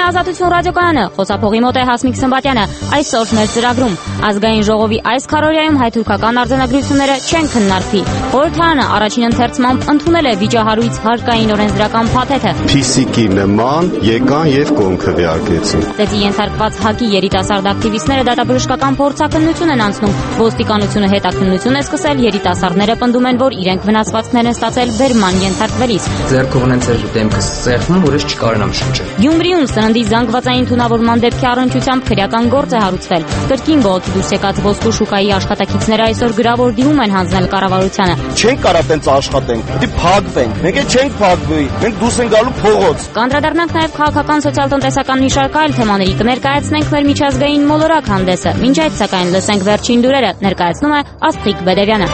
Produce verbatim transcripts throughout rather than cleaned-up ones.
Ազատություն ռադիոկայանը, խոսափողի մոտ է Հասմիկ Սմբատյանը։ Այսօր մեր ծրագրում ազգային ժողովի այս քարոզիայում հայ-թուրքական արձանագրությունները չեն քննարկվի։ Խորհրդարանը առաջին ընթերցմամբ ընդունել է վիճահարույց հարկային օրենսդրական փաթեթը։ Փիսիկի նման եկան եւ կոնքը վիարկեցին։ Դեպի ենթարկված ՀԱԿ-ի երիտասարդ ակտիվիստները դատաբժշկական փորձաքննություն են անցնում։ Ոստիկանությունը հետաքննություն է սկսել, երիտասարդները պնդում են, որ իրենք վնասվածքներ են ստացել բերման ենթարկվելիս։ Ձեռքով ունեցել դեմքս սեղմում, որից չկարողամ շնչել։ Գյումրիում սննդի զանգվածային թունավորման դեպքի առնչությամբ քրեական գործ է հարուցվել։ Կրկին բողոքի դուրս եկած ոսկու շուկայի աշխատակիցները այսօր գրավոր դիմում են հանձնել կառավարությանը։ Չենք կարող տենց աշխատենք, պիտի փակվենք։ Մենք էլ չենք փակվի, մենք դուրս ենք գալու փողոց։ Կանդրադառնանք նաև քաղաքական սոցիալ-տնտեսական մի շարք այլ թեմաների, կներկայացնենք մեր միջազգային մոլորակ հանդեսը։ Մինչ այդ սակայն լսենք վերջին լուրերը, ներկայացնում է Աստղիկ Բեդևյանը։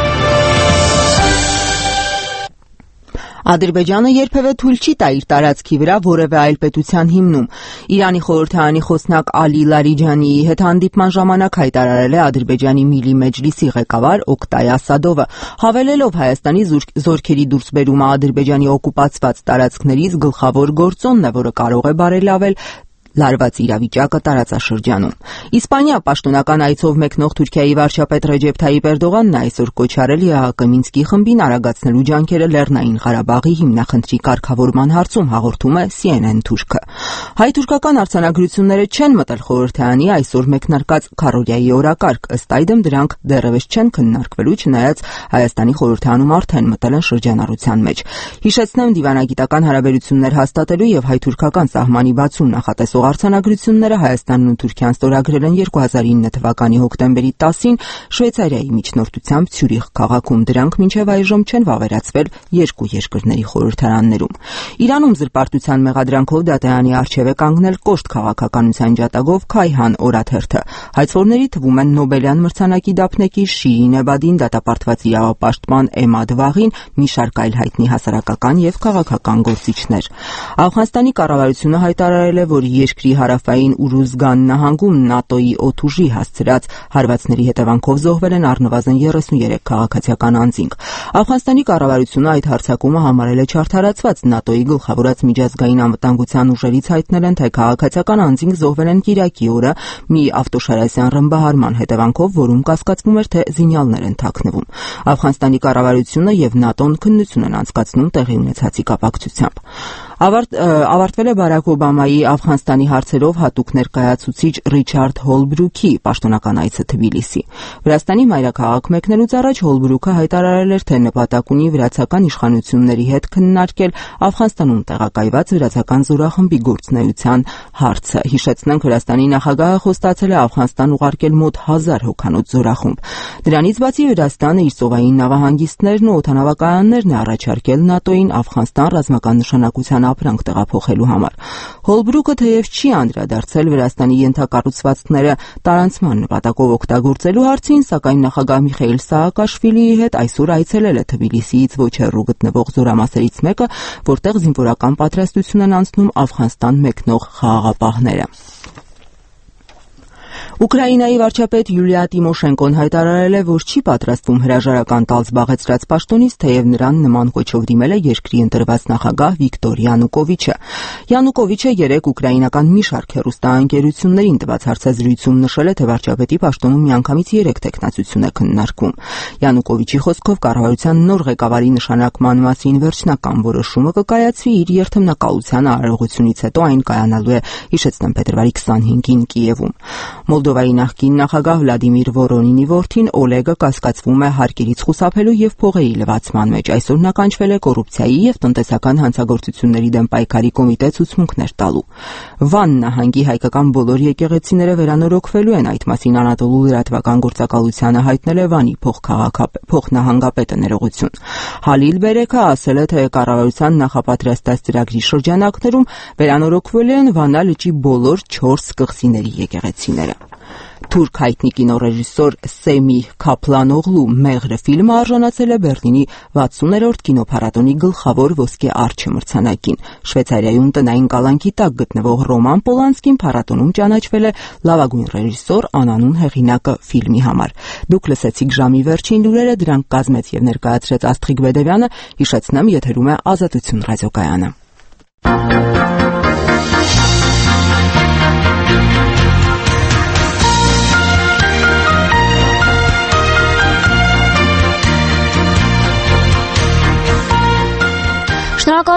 Ադրբեջանը երբևէ թույլ չի տա իր տարածքի վրա որևէ այլ պետության հիմնում։ Իրանի խորհրդարանի խոսնակ Ալի Լարիջանիի հետ հանդիպման ժամանակ հայտարարել է Ադրբեջանի Միլի Մեջլիսի ղեկավար Օկտայ Ասադովը, հավելելով Հայաստանի զորքերի դուրսբերումը Ադրբեջանի օկուպացված տարածքներից գլխավոր գործոնն է, որը կարող է բարելավել լարված իրավիճակը տարածաշրջանում։ Իսպանիա պաշտոնական այցով մեկնող Թուրքիայի վարչապետ Ռեջեփ Թայիպ Էրդողանն այսօր կոչ արել ԵԱՀԿ Մինսկի խմբին արագացնելու ջանքերը Լեռնային Ղարաբաղի հիմնախնդրի կարգավորման հարցում, հաղորդում է C N N թուրքը։ Հայ-թուրքական արձանագրությունները չեն մտել խորհրդարանի այսօր մեկնարկած քարոզիայի օրակարգ, ըստ այդմ դրանք դեռևս չեն քննարկվելու, չնայած Հայաստանի խորհրդարանում արդեն մտել են շրջանառության մեջ։ Հիշեցնեմ, դիվանագիտական հարաբերություններ հաստատելու եւ հայ-թուրքական սահմանի բացում նախատեսող արձանագրությունները Հայաստանն ու Թուրքիան ստորագրել են երկու հազար ինը թվականի հոկտեմբերի տասին Շվեյցարիայի միջնորդությամբ Ցյուրիխ քաղաքում։ Դրանք մինչև այժմ չեն վավերացվել երկու երկրների խորհրդարաններում։ Իրանում զրպարտության մեղադրանքով դատարանի առջև է կանգնել կոշտ քաղաքականության ջատագով Քայհան օրաթերթը։ Հայցողների թվում են Նոբելյան մրցանակի դափնեկիր Շիրին Էբադին, դատապարտված իրավապաշտպան Էմադ Վաղին, մի շարք այլ հայտնի հասարակական եւ քաղաքական գործիչներ։ Աֆղանստանի կառավարությունը հայտարարել է, որ երկրի հարավային Ուրուզգան նահանգում ՆԱՏՕ-ի օդուժի հասցրած հարվածների հետևանքով զոհվել են առնվազն երեսուներեք քաղաքացիական անձինք։ Աֆղանստանի կառավարությունը այդ հարձակումը համարել է չարդարացված։ ՆԱՏՕ-ի գլխավորած միջազգային անվտանգության ուժերից հայտնել են, թե քաղաքացիական անձինք զոհվել են Կիրակի օրը մի ավտոշարասյան ռմբահարման հետևանքով, որում կասկածվում էր, թե զինյալներ են թաքնվում։ Աֆղանստանի կառավարությունը եւ ՆԱՏՕ-ն քննություն են անցկացնում տեղի ունեցածի կապակցությամբ։ Ավարտ, ավարտվել է Բարակ Օբամայի Աֆղանստանի հարցերով հատուկ ներկայացուցիչ Ռիչարդ Հոլբրուքի պաշտոնական այցը Թբիլիսի։ Վրաստանի մայրաքաղաք մեկնելուց առաջ Հոլբրուքը հայտարարել էր, թե նպատակ ունի վրացական իշխանությունների հետ քննարկել Աֆղանստանում տեղակայված վրացական զորախմբի գործունեության հարցը։ Հիշեցնենք, Վրաստանի նախագահը խոստացել է Աֆղանստան ուղարկել մոտ հազար հոգանոց զորախումբ։ Դրանից բացի Վրաստանը իր ծովային նավահանգիստներն ու օդանավակայաններն է առաջարկել ՆԱՏՕ-ին Աֆղանստան ռազմական նշանակության ապրանք տեղափոխելու համար։ Հոլբրուքը թեև չի անդրադարձել Վրաստանի ենթակառուցվածքները տարանցման նպատակով օգտագործելու հարցին, սակայն նախագահ Միխայիլ Սաակաշվիլիի հետ այսօր այցելել է Թբիլիսիից ոչ հեռու գտնվող զորամասերից մեկը, որտեղ զինվորական պատրաստություն են անցնում Աֆղանստան մեկնող խաղաղապահները։ Ուկրաինայի վարչապետ Յուլիա Տիմոշենկոն հայտարարել է, որ չի պատրաստվում հրաժարական տալ զբաղեցրած պաշտոնից, թեև նրան նման կոչով դիմել է երկրի ընտրված նախագահ Վիկտոր Յանուկովիչը։ Յանուկովիչը երեկ ուկրաինական մի շարք հեռուստաընկերություններին տված հարցազրույցում նշել է, թե վարչապետի պաշտոնում միանգամից երեք տեխնացություն է քննարկվում։ Յանուկովիչի խոսքով կառավարության նոր ղեկավարի նշանակման մասին վերջնական որոշումը կկայացվի իր երթմնակալության արարողությունից հետո, այն կայանալու է, հիշեցնեմ, փետրվարի քսանհինգին Կիևում։ Մոլդովայի նախկին նախագահ Վլադիմիր Վորոնինի որդին Օլեգը կասկածվում է հարկերից խուսափելու եւ փողերի լվացման մեջ։ Այսօր նա կանչվել է կոռուպցիայի եւ տնտեսական հանցագործությունների դեմ պայքարի կոմիտե ցուցմունքներ տալու։ Վան նահանգի հայկական բոլոր եկեղեցիները վերանորոգվելու են, այդ մասին Անատոլու լրատվական գործակալությանը հայտնել է Վանի փոխնահանգապետը ներողություն։ Հալիլ Բերեքը ասել է, թե կառավարության նախապատրաստած ծրագրի շրջանակներում վերանորոգվել են Վանա լճի բոլոր չորս կղզիների եկեղեցիները։ Թուրք հայտնի կինոռեժիսոր Սեմիհ Քապլանօղլու «Մեղրը» ֆիլմը արժանացել է Բեռլինի վաթսուներորդ կինոփառատոնի գլխավոր ոսկե արջը մրցանակին։ Շվեյցարիայում տնային կալանքի տակ գտնվող Ռոման Պոլանսկին փառատոնում ճանաչվել է լավագույն ռեժիսոր անանուն հեղինակը ֆիլմի համար։ Դուք լսեցիք ժամի վերջին լուրերը, դրանք կազմեց եւ ներկայացրեց Աստղիկ Բեդևյանը։ Հիշեցնեմ, եթերում է Ազատություն ռադիոկայանը։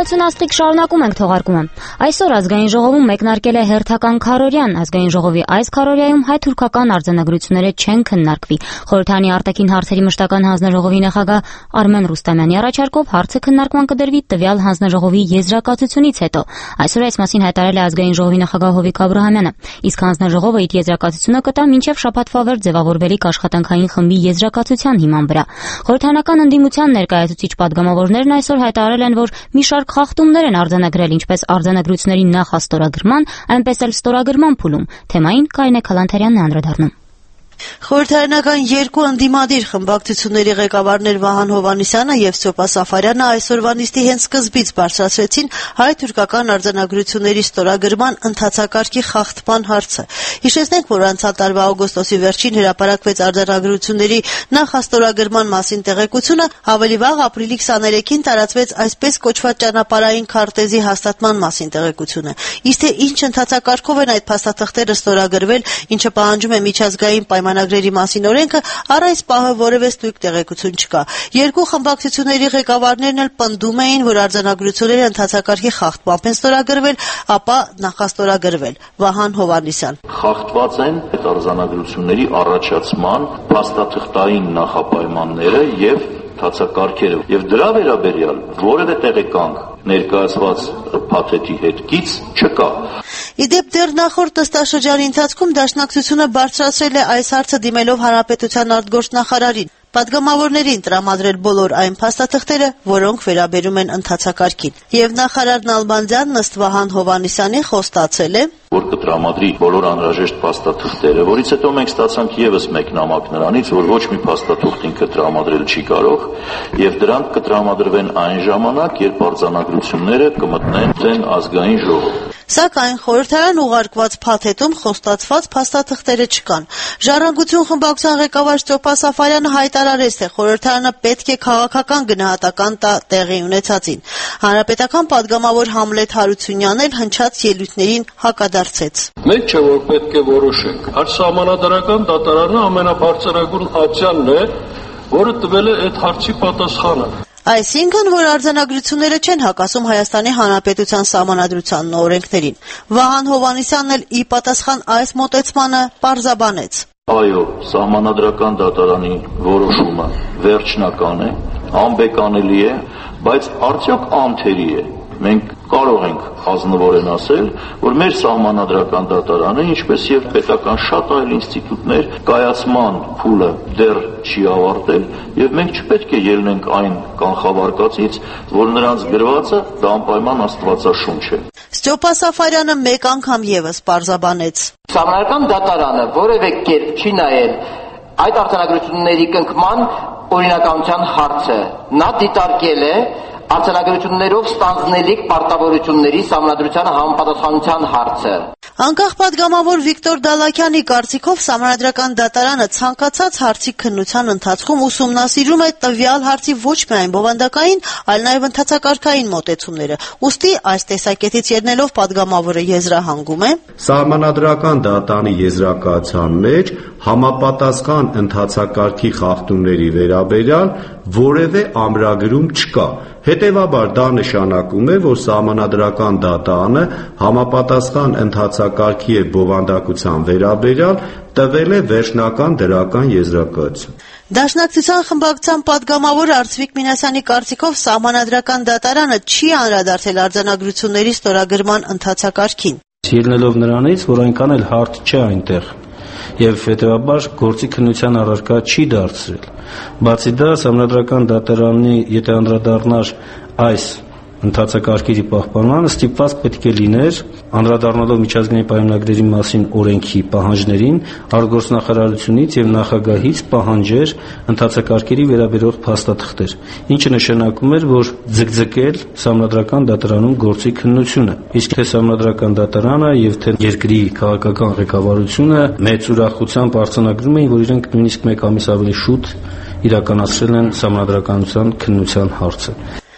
Շնորհակալություն Աստղիկ, շարունակում ենք թողարկումը։ Այսօր ազգային ժողովում մեկնարկել է հերթական քարորյան։ Ազգային ժողովի այս քարորյայում հայ-թուրքական արձանագրությունները չեն քննարկվի։ Խորհրդարանի արտաքին հարցերի մշտական հանձնաժողովի նախագահ Արմեն Ռուստամյանի առաջարկով հարցը քննարկման կդրվի տվյալ հանձնաժողովի եզրակացությունից հետո։ Այսօր այս մասին հայտարարել է ազգային ժողովի նախագահ Հովիկ Աբրահամյանը։ Իսկ հանձնաժողովը իր եզրակացությունը կտա մինչև շաբաթվա վեր ձևավորվելիք աշխատանքային խմբի եզրակացության հիման վրա։ Խորհրդարանական ընդդիմության ներկայացուցիչ պատգամավորներն այսօր հայտարարել են, որ մի շարք խախտումներ են արձանագրել ինչպես արձանագրությունների նախաստորագրման, այնպես էլ ստորագրման փուլում։ Թեմային Կարինե Քալանթարյանն է անդրադառնում։ Խորհրդարանական երկու ընդդիմադիր խմբակցությունների ղեկավարներ Վահան Հովհաննիսյանը եւ Ստյոպա Սաֆարյանը այսօրվա նիստի հենց սկզբից բարձրացրեցին հայ-թուրքական արձանագրությունների ստորագրման ընթացակարգի խախտման հարցը։ Հիշեցնենք, որ անցյալ տարվա օգոստոսի վերջին հրապարակվեց արձանագրությունների նախաստորագրման մասին տեղեկությունը, ավելի վաղ ապրիլի քսաներեքին տարածվեց այսպես կոչված ճանապարհային քարտեզի հաստատման մասին տեղեկությունը։ Իսկ թե ինչ ընթացակարգով են այդ փաստաթղթերը ստորագրվել, ինչը պահանջում է միջազգային պայմանագրերի մասին օրենքը, առ այս պահը որևէ ստույգ տեղեկություն չկա։ Երկու խմբակցությունների ղեկավարներն էլ պնդում էին, որ արձանագրությունները ընթացակարգի խախտմամբ են ստորագրվել, ապա նախաստորագրվել։ Վահան Հովհաննիսյան. Խախտված են այդ արձանագրությունների առաջացման փաստաթղթային նախապայմանները եւ ընթացակարգերը, եւ դրա վերաբերյալ որևէ տեղեկանք ներկայացված փաթեթի հետ կից չկա։ Իդեպ դեռ նախորդ նստաշրջանի ընթացքում Դաշնակցությունը բարձրացրել է այս հարցը դիմելով Հանրապետության արտգործնախարարին, պատգամավորներին տրամադրել բոլոր այն փաստաթղթերը, որոնք վերաբերում են ընթացակարգին։ Եվ նախարար Նալբանդյանն ըստ Վահան Հովհաննիսյանի խոստացել է, որ կտրամադրի բոլոր անհրաժեշտ փաստաթղթերը, որից հետո մենք ստացանք եւս մեկ նամակ նրանից, որ ոչ մի փաստաթուղթ ինքը տրամադրել չի կարող, եւ դրանք կտրամադրվեն այն ժամանակ, երբ արձանագրությունները կմտնեն ազգային ժողով։ Սակայն խորհրդարան ուղարկված փաթեթում խոստացված փաստաթղթերը չկան։ Ժառանգություն խմբակցության ղեկավար Ստյոպա Սաֆարյանը հայտարարեց, թե խորհրդարանը պետք է քաղաքական գնահատական տա տեղի ունեցածին։ Հանրապետական պատգամավոր Համլետ Հարությունյանն էլ հնչած ելույթներին հակադարձեց։ Մենք չէ որ պետք է որոշենք։ Արտսահմանադրական դատարանը ամենաբարձրագույն ատյանն է, որը տվել է այդ հարցի պատասխանը։ Այսինքն, որ արձանագրությունները չեն հակասում Հայաստանի Հանրապետության Սահմանադրությանն ու օրենքներին։ Վահան Հովհաննիսյանն էլ ի պատասխան այս մոտեցմանը պարզաբանեց. Այո, Սահմանադրական դատարանի որոշումը վերջնական է, անբեկանելի է, բայց արդյոք անթերի է։ Մենք կարող ենք ազնվորեն ասել, որ մեր Սահմանադրական դատարանը, ինչպես եւ պետական շատ այլ ինստիտուտներ, կայացման փուլը դեռ չի ավարտել, եւ մենք չպետք է ելնենք այն կանխավարկածից, որ նրանց գրվածը դա անպայման աստվածաշունչ է։ Ստյոպա Սաֆարյանը մեկ անգամ եւս պարզաբանեց. Սահմանադրական դատարանը որևէ կերպ չի նայել այդ արձանագրությունների կնքման օրինականության հարցը։ Նա դիտարկել է արձանագրություններով ստանձնելիք պարտավորությունների սահմանադրության համապատասխանության հարցը։ Անկախ պատգամավոր Վիկտոր Դալաքյանի կարծիքով Սահմանադրական դատարանը ցանկացած հարցի քննության ընթացքում ուսումնասիրում է տվյալ հարցի ոչ միայն բովանդակային, այլ նաև ընթացակարգային մոտեցումները։ Ուստի այս տեսակետից ելնելով պատգամավորը եզրահանգում է. Սահմանադրական դատարանի եզրակացության մեջ համապատասխան ընթացակարգի խախտումների վերաբերյալ որևէ ամրագրում չկա։ Հետևաբար դա նշանակում է, որ Սահմանադրական դատարանը համապատասխան ընթացակարգի եւ բովանդակության վերաբերյալ տվել է վերջնական դրական եզրակացություն։ Դաշնակցության խմբակցության պատգամավոր Արծվիկ Մինասյանի կարծիքով Սահմանադրական դատարանը չի անդրադարձել արձանագրությունների ստորագրման ընթացակարգին։ Ելնելով նրանից, որ այնքան էլ հարթ չէ այնտեղ եւ հետեւաբար գործի քննության առարկա չի դարձրել։ Բացի դա, Սահմանադրական դատարանի եթե անդրադառնար այս ընթացակարգերի պահպանմանը, ստիպված պետք է լիներ անդրադառնալով միջազգային պայմանագրերի մասին օրենքի պահանջներին, արտգործնախարարությունից եւ նախագահից պահանջեր ընթացակարգերի վերաբերող փաստաթղթեր, ինչը նշանակում էր, որ ձգձգել Սահմանադրական դատարանում գործի քննությունը։ Իսկ թե Սահմանադրական դատարանը եւ թե երկրի քաղաքական ղեկավարությունը մեծ ուրախությամբ արձանագրում էին, որ իրենք նույնիսկ մեկ ամիս ավելի շուտ իրականացրել են Սահմանադրականության քննության հարցը։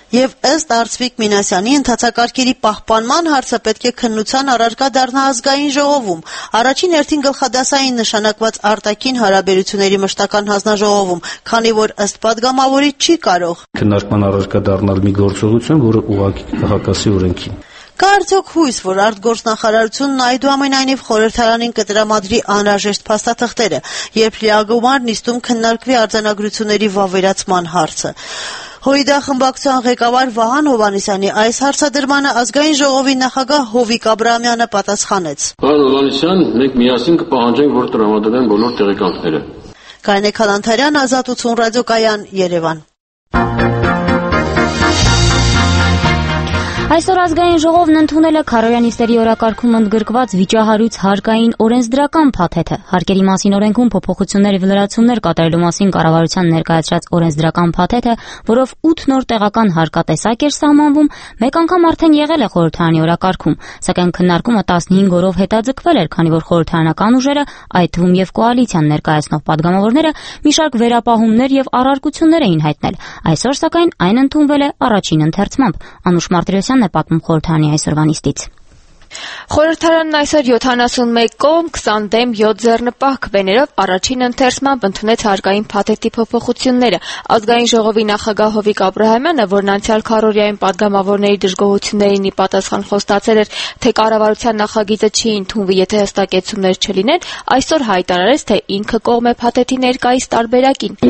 Եվ ըստ Արծվիկ Մինասյանի ընթացակարգերի պահպանման հարցը պետք է քննության առարկա դառնա ազգային ժողովում, առաջին հերթին գլխադասային նշանակված արտաքին հարաբերությունների մշտական հանձնաժողովում, քանի որ ըստ պատգամավորի չի կարող քննարկման առարկա դառնալ մի գործողություն, որը ուղղակի կհակասի օրենքին։ Կա արդյոք հույս, որ արտգործնախարարությունն այդուամենայնիվ խորհրդարանին կտրամադրի անհրաժեշտ փաստաթղթերը, երբ լիագումար նիստում քննարկվի արձանագրությունների վավերացման հարցը։ Հույդա խմբակցության ղեկավար Վահան Հովհաննիսյանի այս հարցադրմանը ազգային ժողովի նախագահ Հովիկ Աբրահամյանը պատասխանեց. Պարոն Հովհաննիսյան, մենք միասին կպահանջենք, որ տրամադրեն բոլոր տեղեկանքները։ Գայնե Քալանթարյան, Ազատություն ռադիոկայան, Երևան։ Այսօր ազգային ժողովն ընդունել է քարոյանիստերի օրակարգում ընդգրկված վիճահարույց հարկային օրենսդրական փաթեթը։ Հարկերի մասին օրենքում փոփոխություններ եւ լրացումներ կատարելու մասին կառավարության ներկայացրած օրենսդրական փաթեթը, որով ութ նոր տեղական հարկատեսակ էր սահմանվում, մեկ անգամ արդեն եղել է խորհրդարանի օրակարգում, սակայն քննարկումը տասնհինգ օրով հետաձգվել էր, քանի որ խորհրդարանական ուժերը, այդ թվում եւ կոալիցիան ներկայացնող падգամավորները, մի շարք վերապահումներ եւ առարկություններ էին հայտնել։ Այսօր սակայն այն ընդունվել է առաջին ընթերցմամբ։ Անուշ Մարտիրոսյան է պատմում խորհրդարանի այսօրվա նիստից։ Խորհրդարանն այսօր յոթանասունմեկ կողմ, քսան դեմ, յոթ ձեռնպահ քվեներով առաջին ընթերցմամբ ընդունեց հարկային փաթեթի փոփոխությունները։ Ազգային ժողովի նախագահ Հովիկ Աբրահամյանը, որն անցյալ քառօրյային падգամավորների դժգոհություններին ի պատասխան խոստացել էր, թե կառավարության նախագիծը չի ընդունվի, եթե հստակեցումներ չլինեն, այսօր հայտարարեց, թե ինքը կողմ է փաթեթի ներկայիս տարբերակին։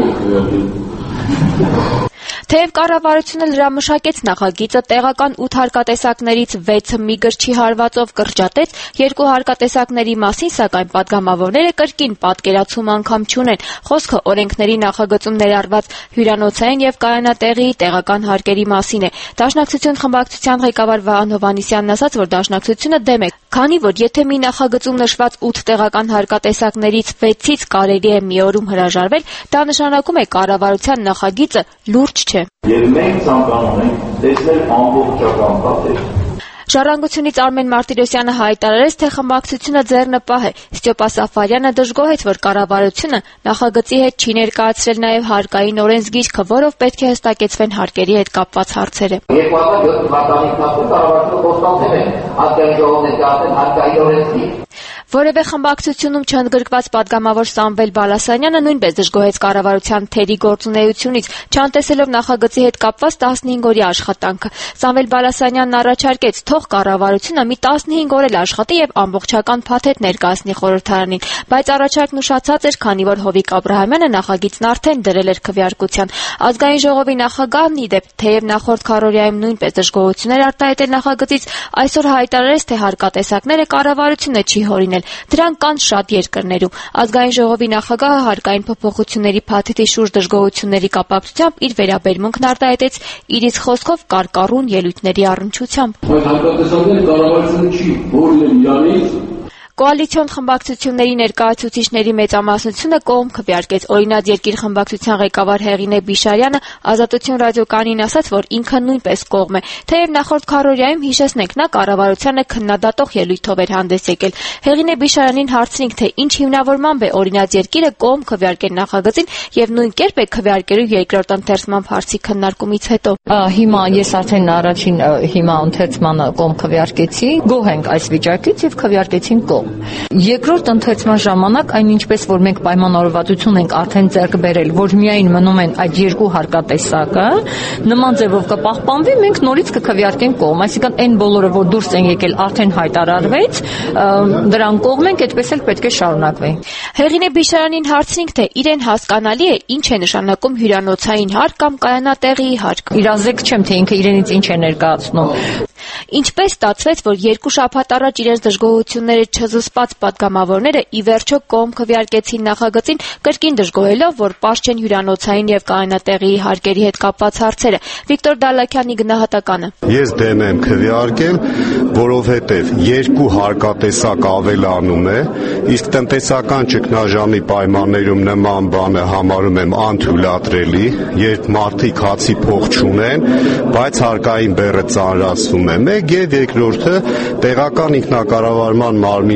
Թեև կառավարությունը լրամշակեց նախագիծը, տեղական ութ հարկատեսակներից վեցը մի գրչի հարվածով կրճատեց, երկու հարկատեսակների մասին, սակայն падգամավորները կրկին պատկերացում անգամ չունեն։ Խոսքը օրենքների նախագծում ներառված հյուրանոցային եւ կայանատեղի տեղական հարկերի մասին է։ Դաշնակցություն խմբակցության ղեկավար Վահան Հովհաննիսյանն ասաց, որ դաշնակցությունը դեմ է, քանի որ եթե մի նախագծում նշված ութ տեղական հարկատեսակներից վեցից կարելի է մի օրում հրաժարվել, դա նշանակում է կառավարության նախագիծը լուրջ չէ։ Եվ մենք ցանկանում ենք տեսնել ամբողջական փաթեթ։ Ժառանգությունից Արմեն Մարտիրոսյանը հայտարարեց, թե խմբակցությունը ձեռնպահ է։ Ստյոպա Սաֆարյանը դժգոհեց, որ կառավարությունը նախագծի հետ չի ներկայացրել նաև հարկային օրենսգիրքը, որով պետք է հստակեցվեն հարկերի հետ կապված հարցերը։ երկու հազար յոթ թվականի ընթացքում կառավարությունը խոստացել է ազգային ժողովն ներկայացնել հարկային օրենսգիր։ Որևէ խմբակցությունում չընդգրկված падգամավոր Սամվել Բալասանյանը նույնպես դժգոհեց կառավարության թերի գործունեությունից, չանտեսելով նախագծի հետ կապված տասնհինգ օրյա աշխատանքը։ Սամվել Բալասանյանն առաջարկեց, թող կառավարությունը մի տասնհինգ օր էլ աշխատի եւ ամբողջական փաթեթ ներկայացնի խորհրդարանին, բայց առաջարկն ուշացած էր, քանի որ Հովիկ Աբրահամյանը նախագիծն արդեն դրել էր քվեարկության։ Ազգային ժողովի նախագահն ի դեպ, թեև նախորդ քառօրյայում նույնպես դժգոհություններ արտահայտել նախագծից, այսօր հայտարարեց, թե հարկատեսակները կառավարությունը չի հորինել։ Դրանք կան շատ երկրներում։ Ազգային ժողովի նախագահը հարկային փոփոխությունների փաթեթի շուրջ դժգոհությունների կապակցությամբ իր վերաբերմունքն արտահայտեց իր իսկ խոսքով կարկառուն ելույթների առնչությամբ։ Բայց հարկատեսակները կառավարությունը չի հորինել իրանից։ Կոալիցիոն խմբակցությունների ներկայացուցիչների մեծամասնությունը կողմ քվեարկեց։ Օրինաց երկիր խմբակցության ղեկավար Հեղինե Բիշարյանը Ազատություն ռադիոկայանին ասաց, որ ինքը նույնպես կողմ է։ Թեև նախորդ քառօրյայում հիշեցնենք, նա կառավարությանը քննադատող ելույթով էր հանդես եկել։ Հեղինե Բիշարյանին հարցրինք, թե ինչ հիմնավորմամբ է Օրինաց երկիրը կողմ քվեարկել նախագծին եւ նույն կերպ է քվեարկելու երկրորդ ընթերցման հարցի քննարկումից հետո։ Հիմա ես արդեն առաջին հիմա ընթերցմանը կողմ քվեարկեցի, գոհ ենք այս վիճակից եւ քվեարկեցին կողմ։ Երկրորդ ընթերցման ժամանակ այն ինչպես որ մենք պայմանավորվածություն ենք արդեն ձեռք բերել, որ միայն մնում են այդ երկու հարկատեսակը, նման ձևով կպահպանվի, մենք նորից կքվեարկենք կողմ, այսինքն այն բոլորը որ դուրս են եկել արդեն հայտարարվեց, դրան կողմ ենք, այդպես էլ պետք է շարունակվի։ Հեղինե Բիշարանին հարցրինք, թե իրեն հասկանալի է ինչ է նշանակում հյուրանոցային հարկ կամ կայանատեղի հարկ։ Իրազեկ չեմ, թե ինքը իրենից ինչ է ներկայացնում։ Ինչպես ստացվեց, որ երկու շաբաթ առաջ իրենց դժգոհությունները չզսպած падգամավորները ի վերջո կողմ քվեարկեցին նախագծին, կրկին դժգոհելով, որ պարզ չեն հյուրանոցային եւ կայանատեղի հարկերի հետ կապված հարցերը։ Վիկտոր Դալաքյանի գնահատականը. Ես դեմ եմ քվեարկել, որովհետեւ երկու հարկատեսակ ավելանում է, իսկ տնտեսական ճգնաժամի պայմաններում նման բանը համարում եմ անթույլատրելի, երբ մարդիկ հացի փող չունեն, բայց հարկային բեռը ծանրացում է։ Մեկ եւ երկրորդը տեղական ինքնակառավարման մարմին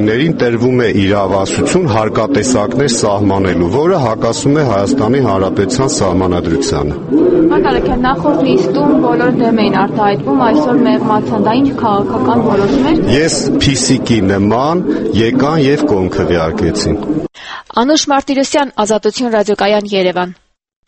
կողմերին տրվում է իրավասություն հարկատեսակներ սահմանելու, որը հակասում է Հայաստանի Հանրապետության Սահմանադրությանը։ Մարգարետ, նախորդ լիստում բոլոր դեմ էին արտահայտվում, այսօր մեղմացան, դա ինչ քաղաքական որոշում էր։ Ես փիսիկի նման եկան եւ կողմ քվեարկեցին։ Անուշ Մարտիրոսյան, Ազատություն ռադիոկայան, Երևան։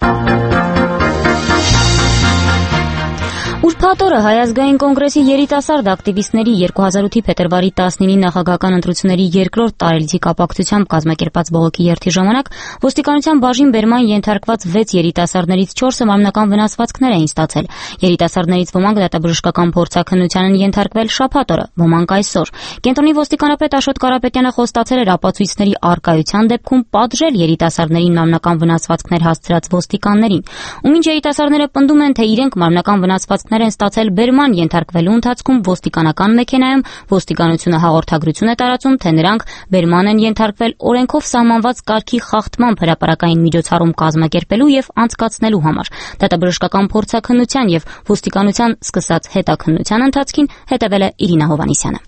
Ուրբաթ օրը Հայ ազգային կոնգրեսի երիտասարդ ակտիվիստների երկու հազար ութի փետրվարի տասնինի նախագահական ընտրությունների երկրորդ տարելիցի կապակցությամբ կազմակերպած բողոքի երթի ժամանակ ոստիկանության բաժին բերման ենթարկված վեց երիտասարդներից չորսը մարմնական վնասվածքներ էին ստացել։ Երիտասարդներից ոմանք դատաբժշկական փորձաքննության են ենթարկվել շաբաթ օրը, ոմանք այսօր։ Կենտրոնի ոստիկանապետ Աշոտ Կարապետյանը խոստացել էր ապացույցների առկայության դեպքում պատժել երիտասարդներին մարմնական վնասվածքներ հասցրած ոստիկաններին։ Ու մինչ երիտասարդները պնդում են, թե իրենք մարմնական վնասվածքներ են ստացել բերման ենթարկվելու ընթացքում ոստիկանական մեքենայում, ոստիկանությունը հաղորդագրություն է տարածում, թե նրանք բերման են ենթարկվել օրենքով սահմանված կարգի խախտմամբ հրապարակային միջոցառում կազմակերպելու եւ անցկացնելու համար։ Դատաբժշկական փորձաքննության եւ ոստիկանության սկսած հետաքննության ընթացքին հետևել է Իրինա Հովհաննիսյանը։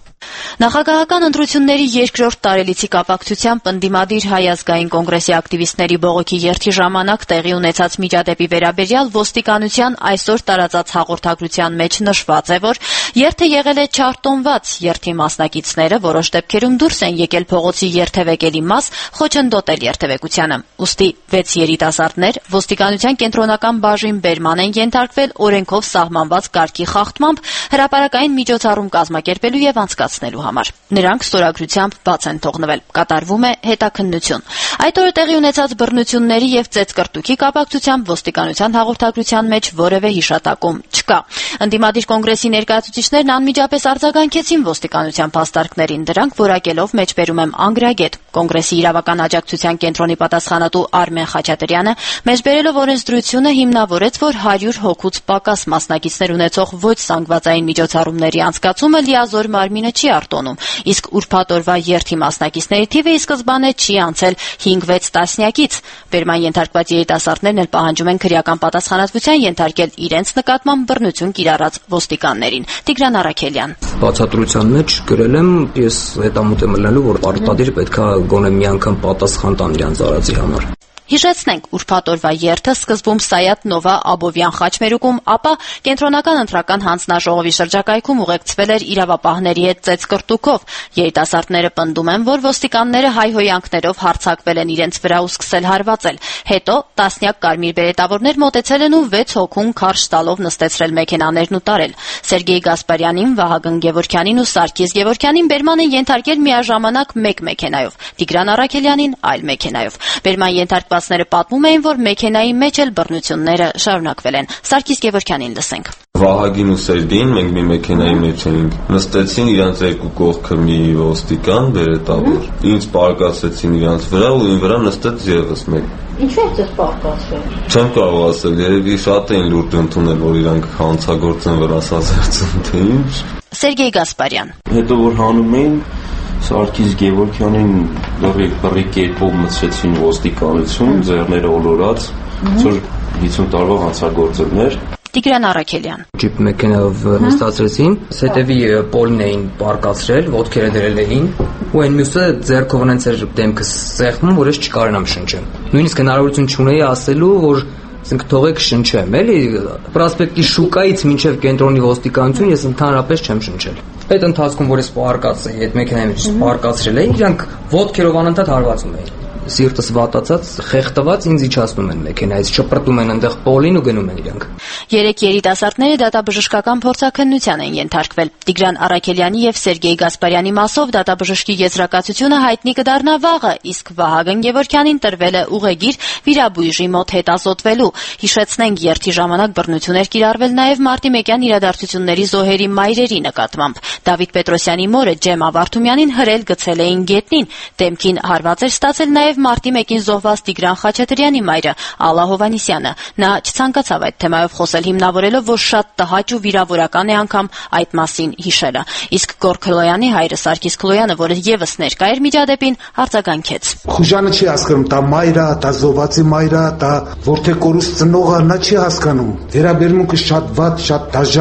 Նախագահական ընտրությունների երկրորդ տարելիցի կապակցությամբ ընդդիմադիր Հայ ազգային կոնգրեսի ակտիվիստների բողոքի երթի ժամանակ տեղի ունեցած միջադեպի վերաբերյալ ոստիկանության այսօր տարածած հաղորդագրության մեջ նշված է, որ երթը եղել է չարտոնված, երթի մասնակիցները որոշ դեպքերում դուրս են եկել փողոցի երթևեկելի մաս, խոչընդոտել երթևեկությանը։ Ուստի վեց երիտասարդներ ոստիկանության կենտրոնական բաժին բերման են ենթարկվել օրենքով սահմանված կարգի խախտմամբ հրապարակային միջոցառում կազմակերպելու եւ անցկացնելու համար։ Նրանք ստորագրությամբ բաց են թողնվել։ Կատարվում է հետաքննություն։ Այդ օրը տեղի ունեցած բռնությունների եւ ծեծկռտուքի կապակցությամբ ոստիկանության հաղորդագրության մեջ որևէ հիշատակում չկա։ Ընդդիմադիր կոնգրեսի ներկայացուցիչներն անմիջապես արձագանքեցին ոստիկանության փաստարկներին, դրանք որակելով մեջբերում եմ անգրագետ։ Կոնգրեսի իրավական աջակցության կենտրոնի պատասխանատու Արմեն Խաչատրյանը մեջբերելով օրենսդրությունը հիմնավորեց, որ հարյուր հոգուց պակաս մասնակիցներ ունեցող ոչ զանգվածային միջոցառումների անցկացումը լիազոր մարմինը չի արտոնում, իսկ ուրբաթ օրվա երթի մասնակիցների թիվը ի սկզբանե չի անցել հինգ-վեց տասնյակից։ Բերման ենթարկված երիտասարդներն էլ պահանջում են քրեական պատասխանատվության ենթարկել իրենց նկատմամբ բռնություն կիրառած ոստիկաններին։ Տիգրան Արաքելյան։ Բացատրության մեջ գրել եմ, ես հետամուտ եմ ելնելու, որ պարտադիր պետքա գոնե մի անգամ պատասխան տան իրենց արածի համար։ Հիշեցնենք, ուրբաթ օրվա երթը սկզբում Սայաթ Նովա Աբովյան խաչմերուկում, ապա կենտրոնական ընտրական հանձնաժողովի շրջակայքում ուղեկցվել էր իրավապահների հետ ծեծկռտուքով։ Երիտասարդները պնդում են, որ ոստիկանները հայհոյանքներով հարձակվել են իրենց վրա ու սկսել հարվածել։ Հետո տասնյակ կարմիր բերետավորներ մոտեցել են ու վեց հոգուն քարշ տալով նստեցրել մեքենաներն ու տարել։ Սերգեյ Գասպարյանին, Վահագն Գևորգյանին ու Սարգիս Գևորգյանին բերման են ենթարկել միաժամանակ մեկ մեքենայով, Տիգրան Արաքելյանին այլ մեքենայով։ Բերման ենթարկվածները պատմում էին, որ մեքենայի մեջ էլ բռնությունները շարունակվել են։ Սարգիս Գևորգյանին լսենք։ Վահագին ու Սերգեյին մենք մի մեքենայի մեջ էինք։ Նստեցին իրանց երկու կողքը մի ոստիկան բերետավոր։ Ինձ պարկասեցին իրանց վրա ու ին վրա նստեց եւս մեկ։ Ինչու եք ձեզ պարկասվել։ Չեմ կարող ասել, երևի շատ էին լուրջ ընդունել, որ իրանք հանցագործ են վրասազերծում, թե ինչ։ Սերգեյ Գասպարյան։ Հետո որ հանում էին Սարգիս Գևորգյանին լրի բռի կերպով մցրեցին ոստիկանություն, ձեռները ոլորած, որ հիսուն տարվա հանցագործներ։ Տիգրան Արաքելյան։ Ջիպ մեքենայով նստացրեցին, հետևի պոլին էին պարկացրել, ոտքերը դրել էին, ու այն մյուսը ձեռքով ունենց էր դեմքը սեղմում, որ ես չկարենամ շնչեմ։ Նույնիսկ հնարավորություն չունեի ասելու, որ ասենք թողեք շնչեմ, էլի պրոսպեկտի շուկայից մինչև կենտրոնի ոստիկանություն ես ընդհանրապես չեմ շնչել։ Այդ ընթացքում որ ես պարկացի, այդ մեքենայի մեջ պարկացրել էի, իրանք ոտքերով անընդհատ հարվածում էին։ Սիրտս վատացած, խեղդված ինձ իջացնում են մեքենայից, շպրտում են այնտեղ պոլին ու գնում են իրանք։ Երեք երիտասարդները դատաբժշկական փորձաքննության են ենթարկվել։ Տիգրան Արաքելյանի եւ Սերգեյ Գասպարյանի մասով դատաբժշկի եզրակացությունը հայտնի կդառնա վաղը, իսկ Վահագն Գևորգյանին տրվել է ուղեգիր վիրաբույժի մոտ հետազոտվելու։ Հիշեցնենք, երթի ժամանակ բռնություն էր կիրառվել նաեւ մարտի մեկյան իրադարձությունների զոհերի մայրերի նկատմամբ։ Դավիթ Պետրոսյանի մորը Ջեմա Վարդումյանին հրել գցել էին գետնին, դեմքին հարված էր ստացել նաեւ մարտի մեկին զոհված Տիգրան Խաչատրյանի մայրը Ալլա Հովհաննիսյանը։ Նա չցանկացավ այդ թեմայով խոսել, հիմնավորելով, որ շատ տհաճ ու վիրավորական է անգամ այդ մասին հիշելը։ Իսկ Գոր Քլոյանի հայրը Սարգիս Քլոյանը, որը եւս ներկա էր միջադեպին, արձագանքեց։ Խուժանը չի հասկանում, դա մայրը, դա զոհվածի մայրը, դա որդեկորուս ծնողը, նա չի հասկանում։ Վերաբերմունքը շատ վատ, շատ դաժան։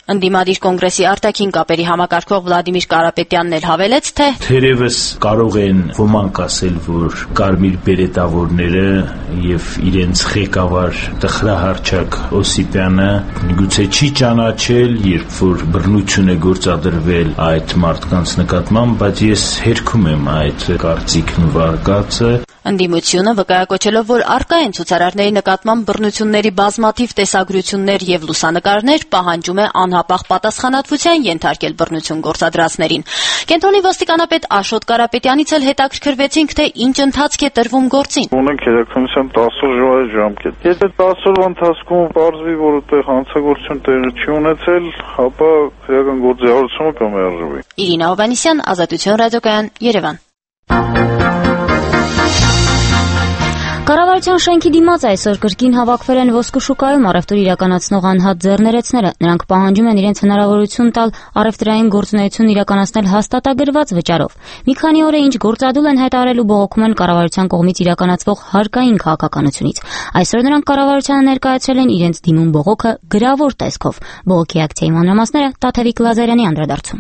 Ընդդիմադիր կոնգրեսի արտաքին կապերի համակարգող Վլադիմիր Կարապետյանն էլ հավելեց, թե թերևս կարող են ոմանք ասել, որ կարմիր բերետավորները եւ իրենց ղեկավար տխրահարճակ Օսիպյանը գուցե չի ճանաչել, երբ որ բռնություն է գործադրվել այդ մարդկանց նկատմամբ, բայց ես հերքում եմ այդ կարծիքն ու վարկածը։ Ընդդիմությունը վկայակոչելով, որ առկա են ցուցարարների նկատմամբ բռնությունների բազմաթիվ տեսագրություններ եւ լուսանկարներ, պահանջում է անհապաղ պատասխանատվության ենթարկել բռնություն գործադրածներին։ Կենտրոնի ոստիկանապետ Աշոտ Կարապետյանից էլ հետաքրքրվեցինք, թե ինչ ընթացք է տրվում գործին։ Ունենք երեքտասուն տասը օրվա ժամկետ։ Եթե տասը օրվա ընթացքում պարզվի, որ այդտեղ հանցագործություն տեղի չի ունեցել, ապա քրեական գործիարությունը կմերժվի։ Իրինա Հովհաննիսյան, Ազատություն ռադիոկայան, Երևան։ Կառավարության շենքի դիմաց այսօր կրկին հավաքվել են ոսկու շուկայում առևտուր իրականացնող անհատ ձեռներեցները։ Նրանք պահանջում են իրենց հնարավորություն տալ առևտրային գործունեություն իրականացնել հաստատագրված վճարով։ Մի քանի օր է ինչ գործադուլ են հայտարարել ու բողոքում են կառավարության կողմից իրականացվող հարկային քաղաքականությունից։ Այսօր նրանք կառավարությանը ներկայացրել են իրենց դիմում բողոքը գրավոր տեսքով։ Բողոքի ակցիայի մանրամասները Տաթևիկ Լազարյանի անդրադարձում։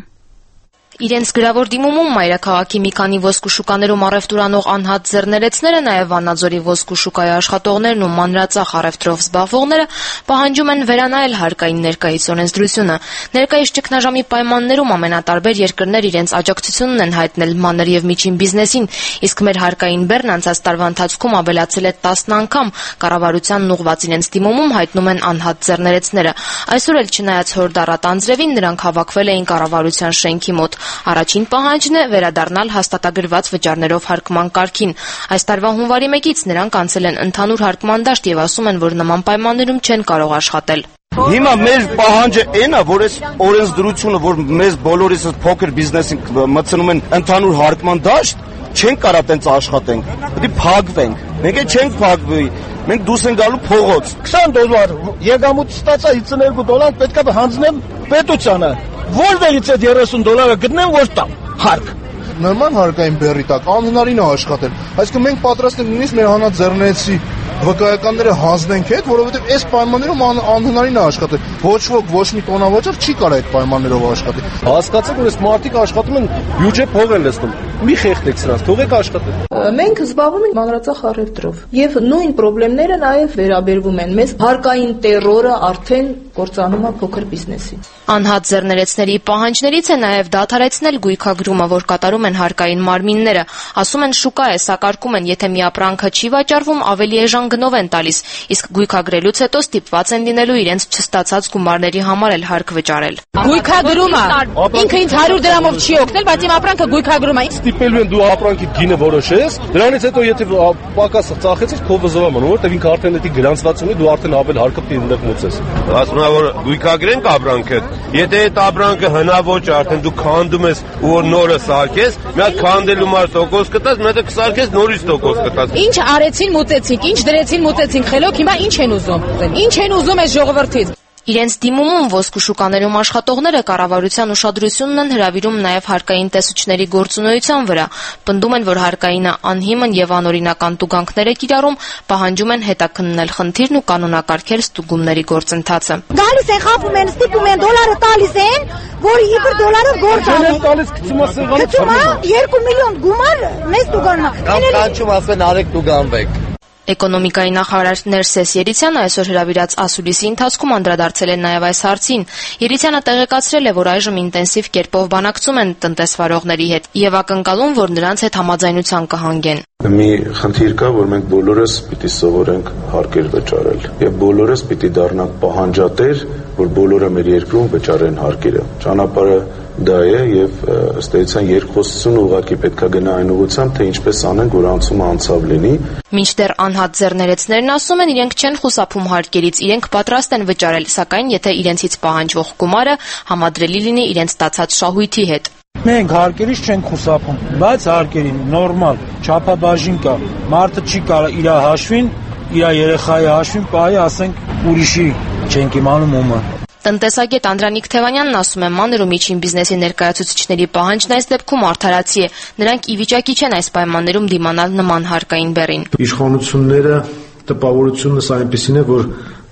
Իրենց գրավոր դիմումում մայրաքաղաքի մի քանի ոսկու շուկաներում առևտուր անող անհատ ձեռներեցները, նաև Վանաձորի ոսկու շուկայի աշխատողներն ու մանրածախ առևտրով զբաղվողները պահանջում են վերանայել հարկային ներկայիս օրենսդրությունը։ Ներկայիս ճգնաժամի պայմաններում ամենատարբեր երկրներ իրենց աջակցությունն են հայտնել մանր եւ միջին բիզնեսին, իսկ մեր հարկային բեռն անցած տարվա ընթացքում ավելացել է տասն անգամ։ Կառավարությանն ուղղված իրենց դիմումում հայտնում են անհատ ձեռներեցները։ Այսօր էլ չնայած հորդառատ անձրևին նրանք հավաքվել էին կառավարության շենքի մոտ։ Առաջին պահանջն է վերադառնալ հաստատագրված վճարներով հարկման կարգին։ Այս տարվա հունվարի մեկից նրանք անցել են ընդհանուր հարկման դաշտ եւ ասում են, որ նման պայմաններում չեն կարող աշխատել։ Հիմա մեր պահանջը այն է, որ այս օրենսդրությունը, որ մեզ բոլորիս փոքր բիզնեսին մտցնում են ընդհանուր հարկման դաշտ, չենք կարող տենց աշխատենք։ Պետք է փակվենք։ Մենք էլ չենք փակվի։ Մենք դուրս ենք գալու փողոց։ քսան դոլար եկամուտ ստացա հինգ դոլար պետք է հանձնեմ պետությանը։ Որտեղից այդ երեսուն դոլարը գտնեմ, որ տամ հարկ։ Նորմալ հարկային բեռի տակ անհնարին է աշխատել։ Այսինքն մենք պատրաստ ենք նույնիսկ մեր հանած ձեռներեցի վկայականները հանձնենք հետ, որովհետև այս պայմաններում անհնարին է աշխատել։ Ոչ ոք, ոչ մի տոնավաճառ չի կարող այդ պայմաններով աշխատել։ Հասկացեք, որ այս մարդիկ աշխատում են բյուջե փող են լցնում։ Մի խեղդեք սրանց, թողեք աշխատել։ Մենք զբաղվում ենք մանրածախ առևտրով եւ նույն խնդիրները նաեւ վերաբերվում են մեզ հարկային տերորը արդեն կործանում է փոքր բիզնեսին։ Անհատ ձեռներեցների պահանջներից է նաև դադարեցնել գույքագրումը, որ կատարում են հարկային մարմինները։ Ասում են շուկա է, սակարկում են, եթե մի ապրանքը չի վաճառվում, ավելի էժան գնով են տալիս, իսկ գույքագրելուց հետո ստիպված են լինելու իրենց չստացած գումարների համար էլ հարկ վճարել։ Գույքագրումը ինքը ինձ հարյուր դրամով չի օգնել, բայց իմ ապրանքը գույքագրում է։ Ստիպելու են դու ապրանքի գինը որոշես, դրանից հետո եթե պակաս ծախեցես, քո վզովա մնում, որտեղ ինքը արդեն դա գրանցված ունի, դու արդեն ավել հարկը պետք է ընդեղ մուծես։ Ասում եմ, որ գույքագրենք ապրանքը, եթե այդ ապրանքը հնաոճ արդեն դու քանդում ես ու որ նորը սարքես, մի հատ քանդելու համար տոկոս կտաս, մի հատ կսարքես նորից տոկոս կտաս։ Ինչ արեցին, մուծեցինք, ինչ դրեցին, մուծեցինք, խելոք, հիմա ինչ են ուզում։ Ինչ են ուզում այս ժողովրդից։ Իրենց դիմումում ոսկու շուկաներում աշխատողները կառավարության ուշադրությունն են հրավիրում նաև հարկային տեսուչների գործունեության վրա։ Պնդում են, որ հարկայինը անհիմն եւ անօրինական տուգանքներ է կիրառում, պահանջում են հետաքննել խնդիրն ու կանոնակարգել ստուգումների գործընթացը։ Գալիս են, խափում են, ստիպում են, դոլարը տալիս են, որ իբր դոլարով գործ անեն։ Տալիս գցում է սեղանը։ Գցում է երկու միլիոն գումար մեզ տուգանա։ Կամ կանչում ասեն արեք տուգանվեք։ Էկոնոմիկայի նախարար Ներսես Երիցյանը այսօր հրավիրած ասուլիսի ընթացքում անդրադարձել է նաև այս հարցին։ Երիցյանը տեղեկացրել է, որ այժմ ինտենսիվ կերպով բանակցում են տնտեսվարողների հետ եւ ակնկալում, որ նրանց հետ համաձայնության կհանգեն։ Մի խնդիր կա, որ մենք բոլորս պիտի սովորենք հարկեր վճարել եւ բոլորս պիտի դառնանք պահանջատեր, որ բոլորը մեր երկրում վճարեն հարկերը։ Ճանապարհը դա է եւ ըստ էության երկխոսությունը ուղղակի պետքա գնա այն ուղղությամբ, թե ինչպես անենք, որ անցումը անցավ լինի։ Մինչդեռ անհատ ձեռներեցներն ասում են, իրենք չեն խուսափում հարկերից, իրենք պատրաստ են վճարել, սակայն եթե իրենցից պահանջվող գումարը համադրելի լինի իրենց ստացած շահույթի հետ։ Մենք հարկերից չենք խուսափում, բայց հարկերին նորմալ չափաբաժին կա։ Մարդը չի կարող իր հաշվին, իր երեխայի հաշվին պահի, ասենք ուրիշի չենք իմանում ումը։ Տնտեսագետ Անդրանիկ Թևանյանն ասում է, մանր ու միջին բիզնեսի ներկայացուցիչների պահանջն այս դեպքում արդարացի է։ Նրանք ի վիճակի չեն այս պայմաններում դիմանալ նման հարկային բեռին։ Իշխանությունները տպավորությունս այնպեսին է, որ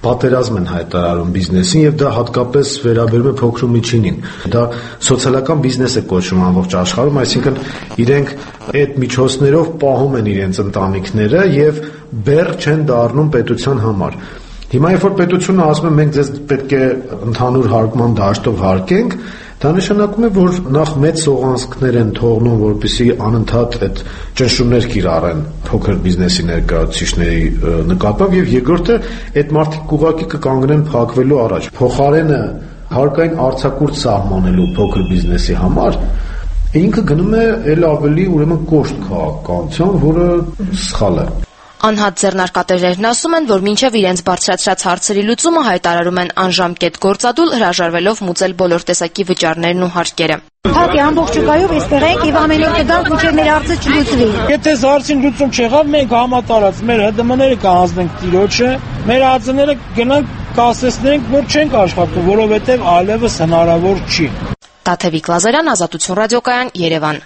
պատերազմ են հայտարարում բիզնեսին եւ դա հատկապես վերաբերում է փոքր ու միջինին։ Դա սոցիալական բիզնես է կոչվում ամբողջ աշխարհում, այսինքն իրենք այդ միջոցներով պահում են իրենց ընտանիքները եւ բեռ չեն դառնում պետության համար։ Հիմա երբ որ պետությունը ասում է մենք ձեզ պետք է ընդհանուր հարկման դաշտով հարկենք, դա նշանակում է, որ նախ մեծ սողանցքներ են թողնում, որպեսզի անընդհատ այդ ճնշումներ կիրառեն փոքր բիզնեսի ներկայացուցիչների նկատմամբ եւ երկրորդը այդ մարդիկ ուղղակի կկանգնեն փակվելու առաջ։ Փոխարենը հարկային արձակուրդ սահմանելու փոքր բիզնեսի համար ինքը գնում է ել ավելի ուրեմն կոշտ քաղաքականության, որը սխալ է։ Անհատ ձեռնարկատերերն ասում են, որ մինչև իրենց բարձրացրած հարցերի լուծումը հայտարարում են անժամկետ գործադուլ, հրաժարվելով մուծել բոլոր տեսակի վճարներն ու հարկերը։ Փակ է ամբողջ շուկայով այստեղ ենք եւ ամեն օր կգանք մինչև մեր հարցը չլուծվի։ Եթե հարցին լուծում չեղավ, մենք համատարած մեր ՀԴՄ-ները կհանձնենք տիրոջը, մեր ածները գնանք կասեցնենք, որ չենք աշխատում, որովհետեւ այլևս հնարավոր չի։ Տաթևիկ Լազարյան, Ազատություն ռադիոկայան, Երևան։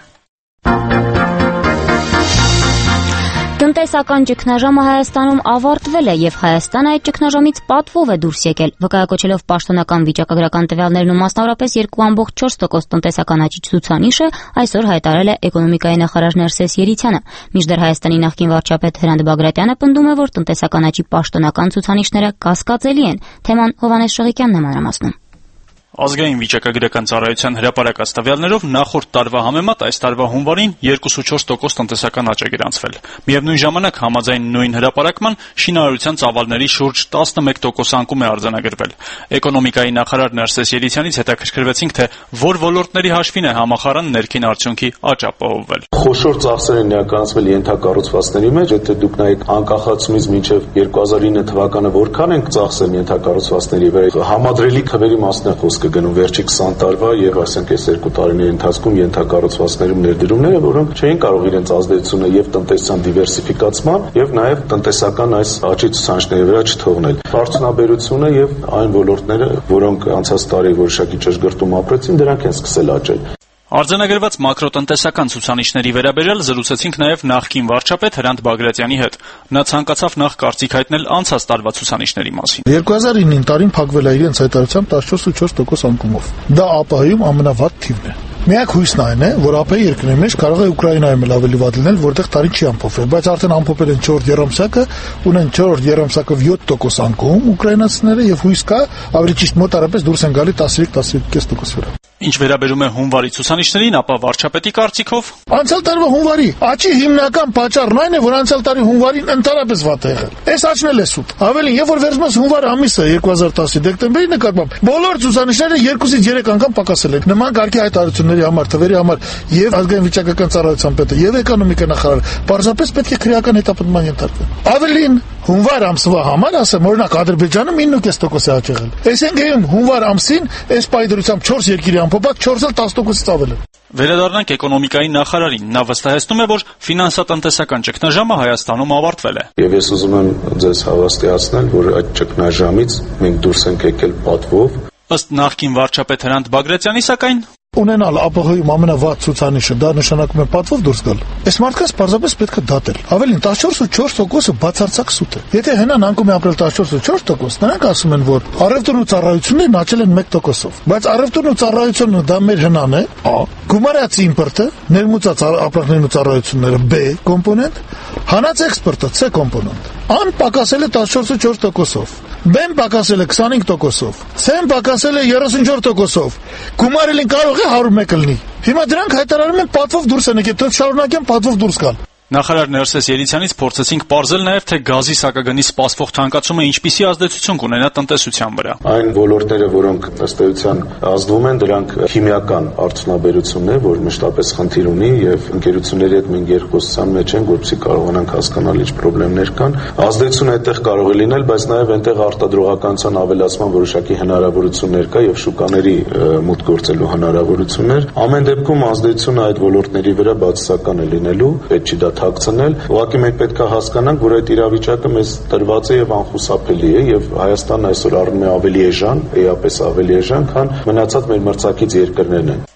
Տնտեսական ճգնաժամը Հայաստանում ավարտվել է եւ Հայաստանը այդ ճգնաժամից պատվով է դուրս եկել, վկայակոչելով պաշտոնական վիճակագրական տվյալներն ու մասնավորապես երկու կόμμα չորս տոկոս տնտեսական աճի ցուցանիշը այսօր հայտարարել է էկոնոմիկայի նախարար Ներսես Երիցյանը։ Մինչդեռ Հայաստանի նախկին վարչապետ Հրանտ Բագրատյանը պնդում է, որ տնտեսական աճի պաշտոնական ցուցանիշները կասկածելի են։ Թեման Հովհաննես Շղիկյանն է մանրամասնում։ Ազգային վիճակագրական ծառայության հրապարակած տվյալներով նախորդ տարվա համեմատ այս տարվա հունվարին երկու կόμμα չորս տոկոս տնտեսական աճ է գրանցվել։ Միևնույն ժամանակ համաձայն նույն հրապարակման շինարարության ծավալների շուրջ տասնմեկ տոկոս անկում է արձանագրվել։ Էկոնոմիկայի նախարար Ներսես Երիցյանից հետաքրքրվեցինք, թե որ ոլորտների հաշվին է համախառն ներքին արդյունքի աճ ապահովվել։ Խոշոր ծախսեր են ներկայացվել ենթակառուցվածքների մեջ, եթե դուք նայեք անկախացումից մինչև երկու հազար ինը թվականը որքան են ծախսել ենթակառուցվածքների վրա, համադրելի քվերի մասն է խոսքը գնում վերջի քսան տարվա եւ ասենք այս երկու տարիների ընթացքում ենթակառուցվածքներում ներդրումները, որոնք չէին կարող իրենց ազդեցությունը եւ տնտեսության դիվերսիֆիկացման եւ նաեւ տնտեսական այս աճի ցուցանիշների վրա չթողնել։ Արդյունաբերությունը եւ այն ոլորտները, որոնք անցած տարի որոշակի ճշգրտում ապրեցին, դրանք են սկսել աճել։ Արձանագրված մակրոտնտեսական ցուցանիշների վերաբերյալ զրուցեցինք նաև նախկին վարչապետ Հրանտ Բագրատյանի հետ։ Նա ցանկացավ նախ կարծիք հայտնել անցած տարվա ցուցանիշների մասին։ երկու հազար ինը տարին փակվել է իրենց հայտարարությամբ տասնչորս կόμμα չորս տոկոս անկումով։ Դա ԱՊՀ-ում ամենավատ թիվն է։ Միակ հույսն այն է, որ ԱՊՀ երկրների մեջ կարող է Ուկրաինայում էլ ավելի վատ լինել, որտեղ տարին չի ամփոփվել, բայց արդեն ամփոփել են չորրորդ երամսյակը, ունեն չորրորդ երամսյակով յոթ տոկոս անկում ուկրաինացիները եւ հույս կա, ավելի ճիշտ մոտարապես դուրս են գալի տասնյոթ տասնյոթ կես տոկոս վրա։ Ինչ վերաբերում է հունվարի ցուցանիշներին, ապա վարչապետի կարծիքով անցյալ տարվա հունվարի աճի հիմնական պատճառն այն է, որ անցյալ տարի հունվարին ընդհանրապես վատ է եղել։ Այս աճն էլ է սուտ։ Ավելին, երբ որ վերցնում ես հունվար ամիսը երկու հազար տասը դեկտեմբերի նկատմամբ, բոլոր ցուցանիշները երկուսից երեք անգամ պակասել են։ Նման կարգի հայտարարությունների համար, թվերի համար եւ ազգային վիճակագրական ծառայության պետը եւ էկոնոմիկայի նախարարը պարզապես պետք է քրեական հետապնդման ենթարկվեն։ Ավելին, հունվար ամսվա համար ասեմ, օրինակ Ադրբեջանում ինը կես տոկոս է աճել։ Այսինքն հունվար ամսին այս պայդրությամբ չորս երկրի ամփոփած չորսը տասը տոկոսից ավել է։ Վերադառնանք էկոնոմիկայի նախարարին։ Նա վստահեցնում է, որ ֆինանսատնտեսական ճգնաժամը Հայաստանում ավարտվել է։ Եվ ես ուզում եմ ձեզ հավաստիացնել, որ այդ ճգնաժամից մենք դուրս ենք եկել պատվով։ Ըստ նախկին վարչապետ Հրանտ Բագրատյանի, սակայն ունենալ ԱՊՀ-ում ամենավատ ցուցանիշը, դա նշանակում է պատվով դուրս գալ։ Այս մարդկանց պարզապես պետք է դատել։ Ավելին տասնչորս կόμμα չորս տոկոսը բացարձակ սուտ է։ Եթե հենան անկում է ապրել տասնչորս կόμma չորս տոկոս, նրանք ասում են, որ առևտուրն ու ծառայություններն աճել են մեկ տոկոսով։ Բայց առևտուրն ու ծառայությունը դա մեր հնան է, Ա. Գումարած իմպորտը, ներմուծած ապրանքներն ու ծառայությունները, B կոմպոնենտ, հանած էքսպորտը, C կոմպոնենտ։ Ան պակասել է տասնչորս կόμμα չորս տոկոսով։ B-ն պակասել է քսանհինգ տոկոսով, C-ն պակասել է երեսունչորս տոկոսով։ Գումարելին կարող է հարյուր մեկ լինի։ Հիմա դրանք հայտարարում են պատվով դուրս են եկել, թող շարունակեն պատվով դուրս գալ։ Նախարար Ներսես Երիցյանից փորձեցինք պարզել նաև, թե գազի սակագնի սպասվող թանկացումը ինչպիսի ազդեցություն կունենա տնտեսության վրա։ Այն ոլորտները, որոնք ըստ էության ազդվում են, դրանք քիմիական արդյունաբերությունն է, որ մշտապես խնդիր ունի եւ ընկերությունների հետ մենք երկխոսության մեջ ենք, որպեսզի կարողանանք հասկանալ ինչ խնդիրներ կան։ Ազդեցությունը այդտեղ կարող է լինել, բայց նաև այնտեղ արտադրողականության ավելացման որոշակի հնարավորություններ կա եւ շուկաների մուտք գործելու հնարավորություններ։ Ամեն դեպքում ազդեցությունը այդ ոլորտների վրա բացասական է լինելու, պետք չի դա թաքցնել։ Ուղղակի մենք պետք է հասկանանք, որ այդ իրավիճակը մեզ տրված է եւ անխուսափելի է եւ Հայաստանն այսօր առնում է ավելի էժան, էապես ավելի էժան, քան մնացած մեր մրցակից երկրներն են։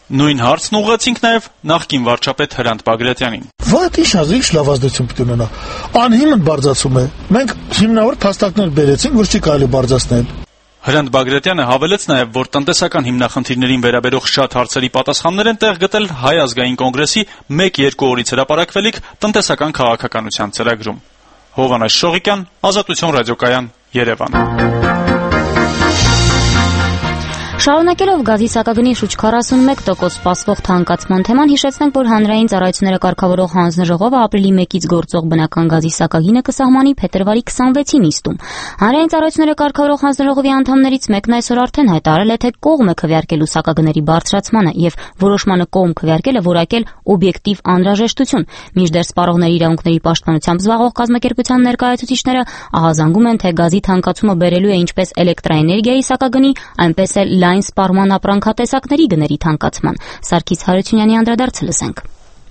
Նույն հարցն ուղղեցինք նաև նախկին վարչապետ Հրանտ Բագրատյանին։ Վատ իշազիք լավ ազդեցություն պետք ունենա։ Անհիմն բարձրացում է։ Մենք հիմնավոր փաստարկներ բերեցինք, որ չի կարելի բարձրացնել։ Հրանտ Բագրատյանը հավելեց նաև, որ տնտեսական հիմնախնդիրներին վերաբերող շատ հարցերի պատասխաններ են տեղ գտել Հայ ազգային կոնգրեսի մեկ-երկու օրից հրապարակվելիք տնտեսական քաղաքականության ծրագրում։ Հովհաննես Շողիկյան, Ազատություն ռադիոկայան, Երևան։ Շարունակելով գազի սակագնի շուրջ քառասունմեկ տոկոս սպասվող թանկացման թեման, հիշեցնենք, որ հանրային ծառայությունները կարգավորող հանձնաժողովը ապրիլի մեկից գործող բնական գազի սակագինը կսահմանի փետրվարի քսանվեցին նիստում։ Հանրային ծառայությունները կարգավորող հանձնաժողովի անդամներից մեկն այսօր արդեն հայտարարել է, թե կողմ է քվեարկելու սակագների բարձրացմանը եւ որոշմանը կողմ քվեարկել է որակել օբյեկտիվ անհրաժեշտություն։ Մինչդեռ սպառողների իրավունքների պաշտպանությամբ զբաղվող կազմակերպության ներկայացուցիչները ահազանգում են, թե գազի թանկացումը բերելու է ինչպես էլեկտրաէներգիայի սակագնի, այնպես էլ այն սպառման ապրանքատեսակների գների թանկացման։ Սարգիս Հարությունյանի անդրադարձը լսենք։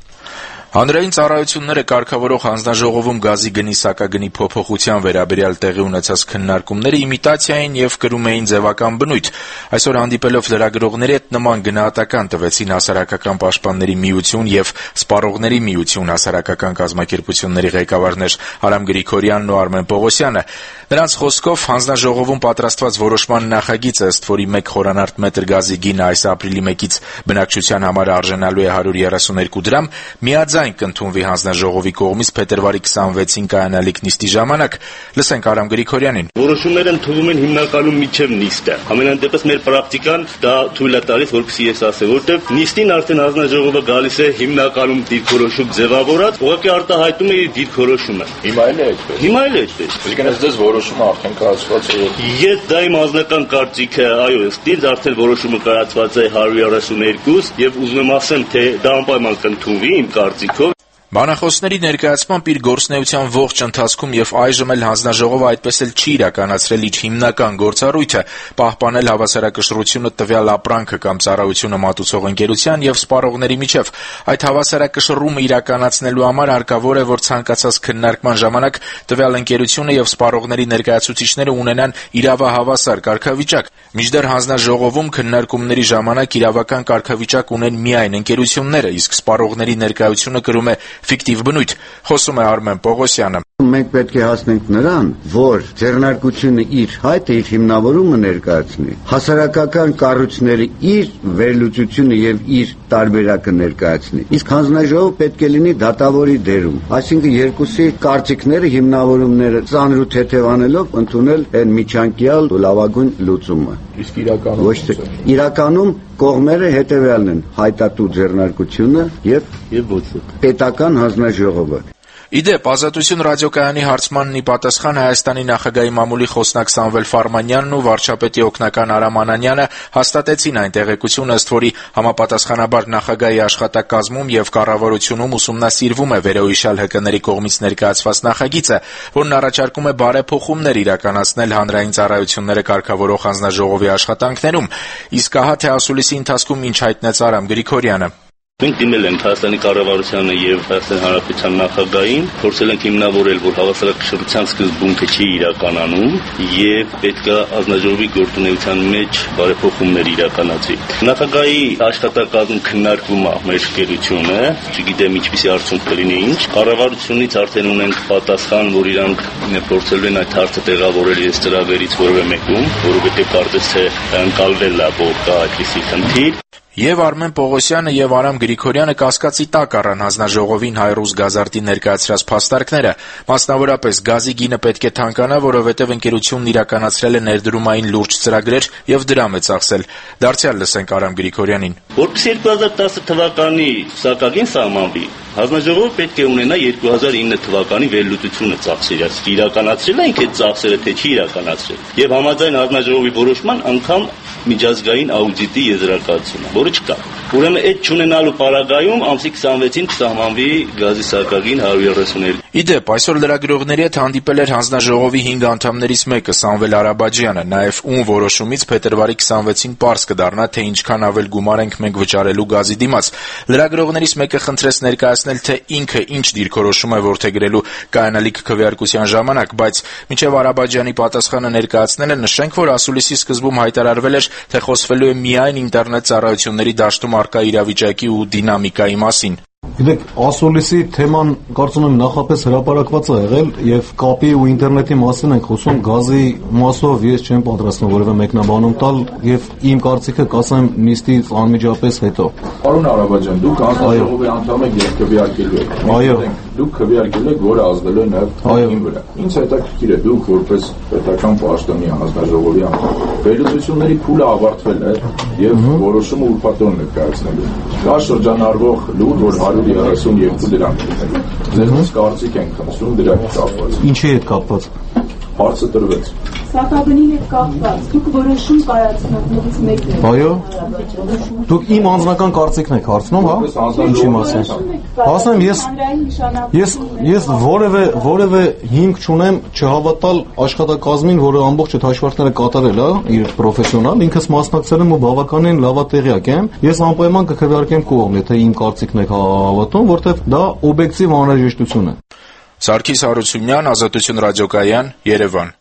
Հանրային ծառայությունները կարգավորող հանձնաժողովում գազի գնի սակագնի փոփոխության վերաբերյալ տեղի ունեցած քննարկումները իմիտացիա էին եւ կրում էին ձևական բնույթ։ Այսօր հանդիպելով լրագրողների հետ նման գնահատական տվեցին Հասարակական պաշտպանների միություն եւ Սպառողների միություն հասարակական կազմակերպությունների ղեկավարներ Արամ Գրիգորյանն ու Արմեն Պողոսյանը։ Նրանց խոսքով հանձնաժողովում պատրաստված որոշման նախագիծը, ըստ որի մեկ խորանարդ մետր գազի գինը այս ապրիլի մեկից բնակչության համար արժանալու է հարյուր երեսուներկու դրամ, միաձայն կընդունվի հանձնաժողովի կողմից փետրվարի քսանվեցին կայանալիք նիստի ժամանակ։ Լսենք Արամ Գրիգորյանին։ Որոշումները ընդունվում են հիմնականում միջև նիստը։ Ամենայն դեպս մեր պրակտիկան դա թույլ է տալիս, որպեսզի ես ասեմ, որտեղ նիստին արդեն հանձնաժողովը գալիս է հիմնականում դիրքորոշում ձևավորած, ուղղակի արտահայտում է իր դիրքորոշումը։ Հիմա էլ է այդպես։ Հիմա էլ է այդպես։ Իսկ այդպես որոշումը արդեն կայացված է։ Ես դա իմ անձնական կարծիքը, այո, ըստ ինձ արդեն որոշումը կայացված է հարյուր երեսուներկու եւ ուզում եմ ասեմ, թե դա անպայման կընդունվի իմ կարծիքով։ Բանախոսների ներկայացմամբ իր գործունեության ողջ ընթացքում եւ այժմ էլ հանձնաժողովը այդպես էլ չի իրականացրել իր հիմնական գործառույթը՝ պահպանել հավասարակշռությունը տվյալ ապրանքը կամ ծառայությունը մատուցող ընկերության եւ սպառողների միջև։ Այդ հավասարակշռումը իրականացնելու համար հարկավոր է, որ ցանկացած քննարկման ժամանակ տվյալ ընկերությունը եւ սպառողների ներկայացուցիչները ունենան իրավահավասար կարգավիճակ։ Մինչդեռ հանձնաժողովում քննարկումների ժամանակ իրավական կարգավիճակ ունեն միայն ընկերությունները, իսկ սպառողների ներկայությունը կրում է ֆիկտիվ բնույթ։ Խոսում է Արմեն Պողոսյանը։ Մենք պետք է հասնենք նրան, որ ձեռնարկությունը իր հայտը, իր հիմնավորումը ներկայացնի, հասարակական կառույցների իր վերլուծությունը եւ իր տարբերակը ներկայացնի։ Իսկ հանձնաժողովը պետք է լինի դատավորի դերում, այսինքն երկուսի կարծիքները, հիմնավորումները ծանր ու թեթև անելով ընդունել այն միջանկյալ լավագույն լուծումը։ Իսկ իրականում ոչ թե իրականում կողմերը հետևյալն են՝ հայտատու ձեռնարկությունը եւ եւ ոչ ոք պետական հանձնաժողովը։ Իդեպ, Ազատություն ռադիոկայանի հարցմանն ի պատասխան Հայաստանի նախագահի մամուլի խոսնակ Սամվել Ֆարմանյանն ու վարչապետի օգնական Արամ Անանյանը հաստատեցին այն տեղեկությունը, ըստ որի համապատասխանաբար նախագահի աշխատակազմում եւ կառավարությունում ուսումնասիրվում է վերոհիշյալ ՀԿ-ների կողմից ներկայացված նախագիծը, որն առաջարկում է բարեփոխումներ իրականացնել հանրային ծառայությունները կարգավորող հանձնաժողովի աշխատանքներում։ Իսկ ահա թե ասուլիսի ընթացքում ինչ հայտնեց Արամ Գրիգորյանը։ Մենք դիմել ենք Հայաստանի կառավարությանը եւ Հայաստանի Հանրապետության նախագահին, փորձել ենք հիմնավորել, որ հավասարակշռության սկզբունքը չի իրականանում եւ պետք է հանձնաժողովի գործունեության մեջ բարեփոխումներ իրականացվի։ Նախագահի աշխատակազմում քննարկվում է մեր գերությունը, չգիտեմ ինչպիսի արդյունք կլինի ինչ։ Կառավարությունից արդեն ունենք պատասխան, որ իրանք փորձելու են այդ հարցը տեղավորել իրենց ծրագրերից որևէ մեկում, որովհետեւ կարծես թե ընկալվել է, որ կա այդպիսի խնդիր։ Եվ Արմեն Պողոսյանը եւ Արամ Գրիգորյանը կասկածի տակ առան հանձնաժողովին հայ-ռուս գազարտի ներկայացրած փաստարկները, մասնավորապես գազի գինը պետք է թանկանա, որովհետեւ ընկերությունն իրականացրել է ներդրումային լուրջ ծրագրեր եւ դրամ է ծախսել։ Դարձյալ լսենք Արամ Գրիգորյանին։ Որպես երկու հազար տասը թվականի սակագին սահմանվի, հանձնաժողովը պետք է ունենա երկու հազար ինը թվականի վերլուծությունը ծախսերի, իսկ իրականացրել է ինքը այդ ծախսերը, թե չի իրականացրել։ Եվ համաձայն հանձնաժողովի որոշման անգամ միջազգային աուդիտի եզրակացությունը, որը չկա։ Ուրեմն այդ չունենալու պարագայում ամսի քսանվեցին կսահմանվի գազի սակագին հարյուր երեսուներկու։ Իդեպ, այսօր լրագրողների հետ հանդիպել էր հանձնաժողովի հինգ անդամներից մեկը Սամվել Արաբաջյանը, նաև ում որոշումից փետրվարի քսանվեցին պարզ կդառնա, թե ինչքան ավել գումար ենք մենք վճարելու գազի դիմաց։ Լրագրողներից մեկը խնդրեց ներկայացնել, թե ինքը ինչ դիրքորոշում է որդեգրելու կայանալիք քվեարկության ժամանակ, բայց մինչև Արաբաջյանի պատասխանը ներկայացնելը նշենք, որ ասուլիսի սկզբում հայտարարվել էր, թե խոսվելու է միայն ինտերնետ ծառայությունների դաշտում առկա իրավիճակի ու դինամիկայի մասին։ Գիտեք, ասուլիսի թեման կարծում եմ նախապես հրապարակված է եղել եւ կապի ու ինտերնետի մասին ենք խոսում, գազի մասով ես չեմ պատրաստվում որևէ մեկնաբանում տալ եւ իմ կարծիքը կասեմ նիստից անմիջապես հետո։ Պարոն Արաբաջան, դուք հանձնաժողովի անդամ եք եւ քվեարկելու եք։ Այո։ Դուք քվեարկել եք, որը ազդելու է նաեւ քաղաքին վրա։ Ինչ հետաքրքիր է դուք որպես պետական պաշտոնի հանձնաժողովի անդամ։ Վերլուծությունների փուլը ավարտվել է եւ որոշումը ուրբաթօր ներկայացնելու։ Կա շրջանառվող լուր, որ հարյուր երեսունյոթ դրամ է։ Ձեզնից կարծիք ենք խնդրում դրա հետ կապված։ Ինչի հետ կապված։ Հարցը տրվեց։ Սակավնի հետ կապված, դուք որոշում կայացնողներից մեկն եք։ Այո։ Դուք իմ անձնական կարծիքն եք հարցնում, հա։ Ինչի մասին։ Ասեմ, ես ես ես որևէ որևէ հիմք չունեմ չհավատալ աշխատակազմին, որը ամբողջ այդ հաշվարկները կատարել է, իր պրոֆեսիոնալ, ինքս մասնակցել եմ ու բավականին լավատեղյակ եմ։ Ես անպայման կքվեարկեմ կողմ, եթե իմ կարծիքն եք հավատում, որտեղ դա օբյեկտիվ անհրաժեշտություն է։ Սարգիս Հարությունյան, Ազատություն ռադիոկայան, Երևան։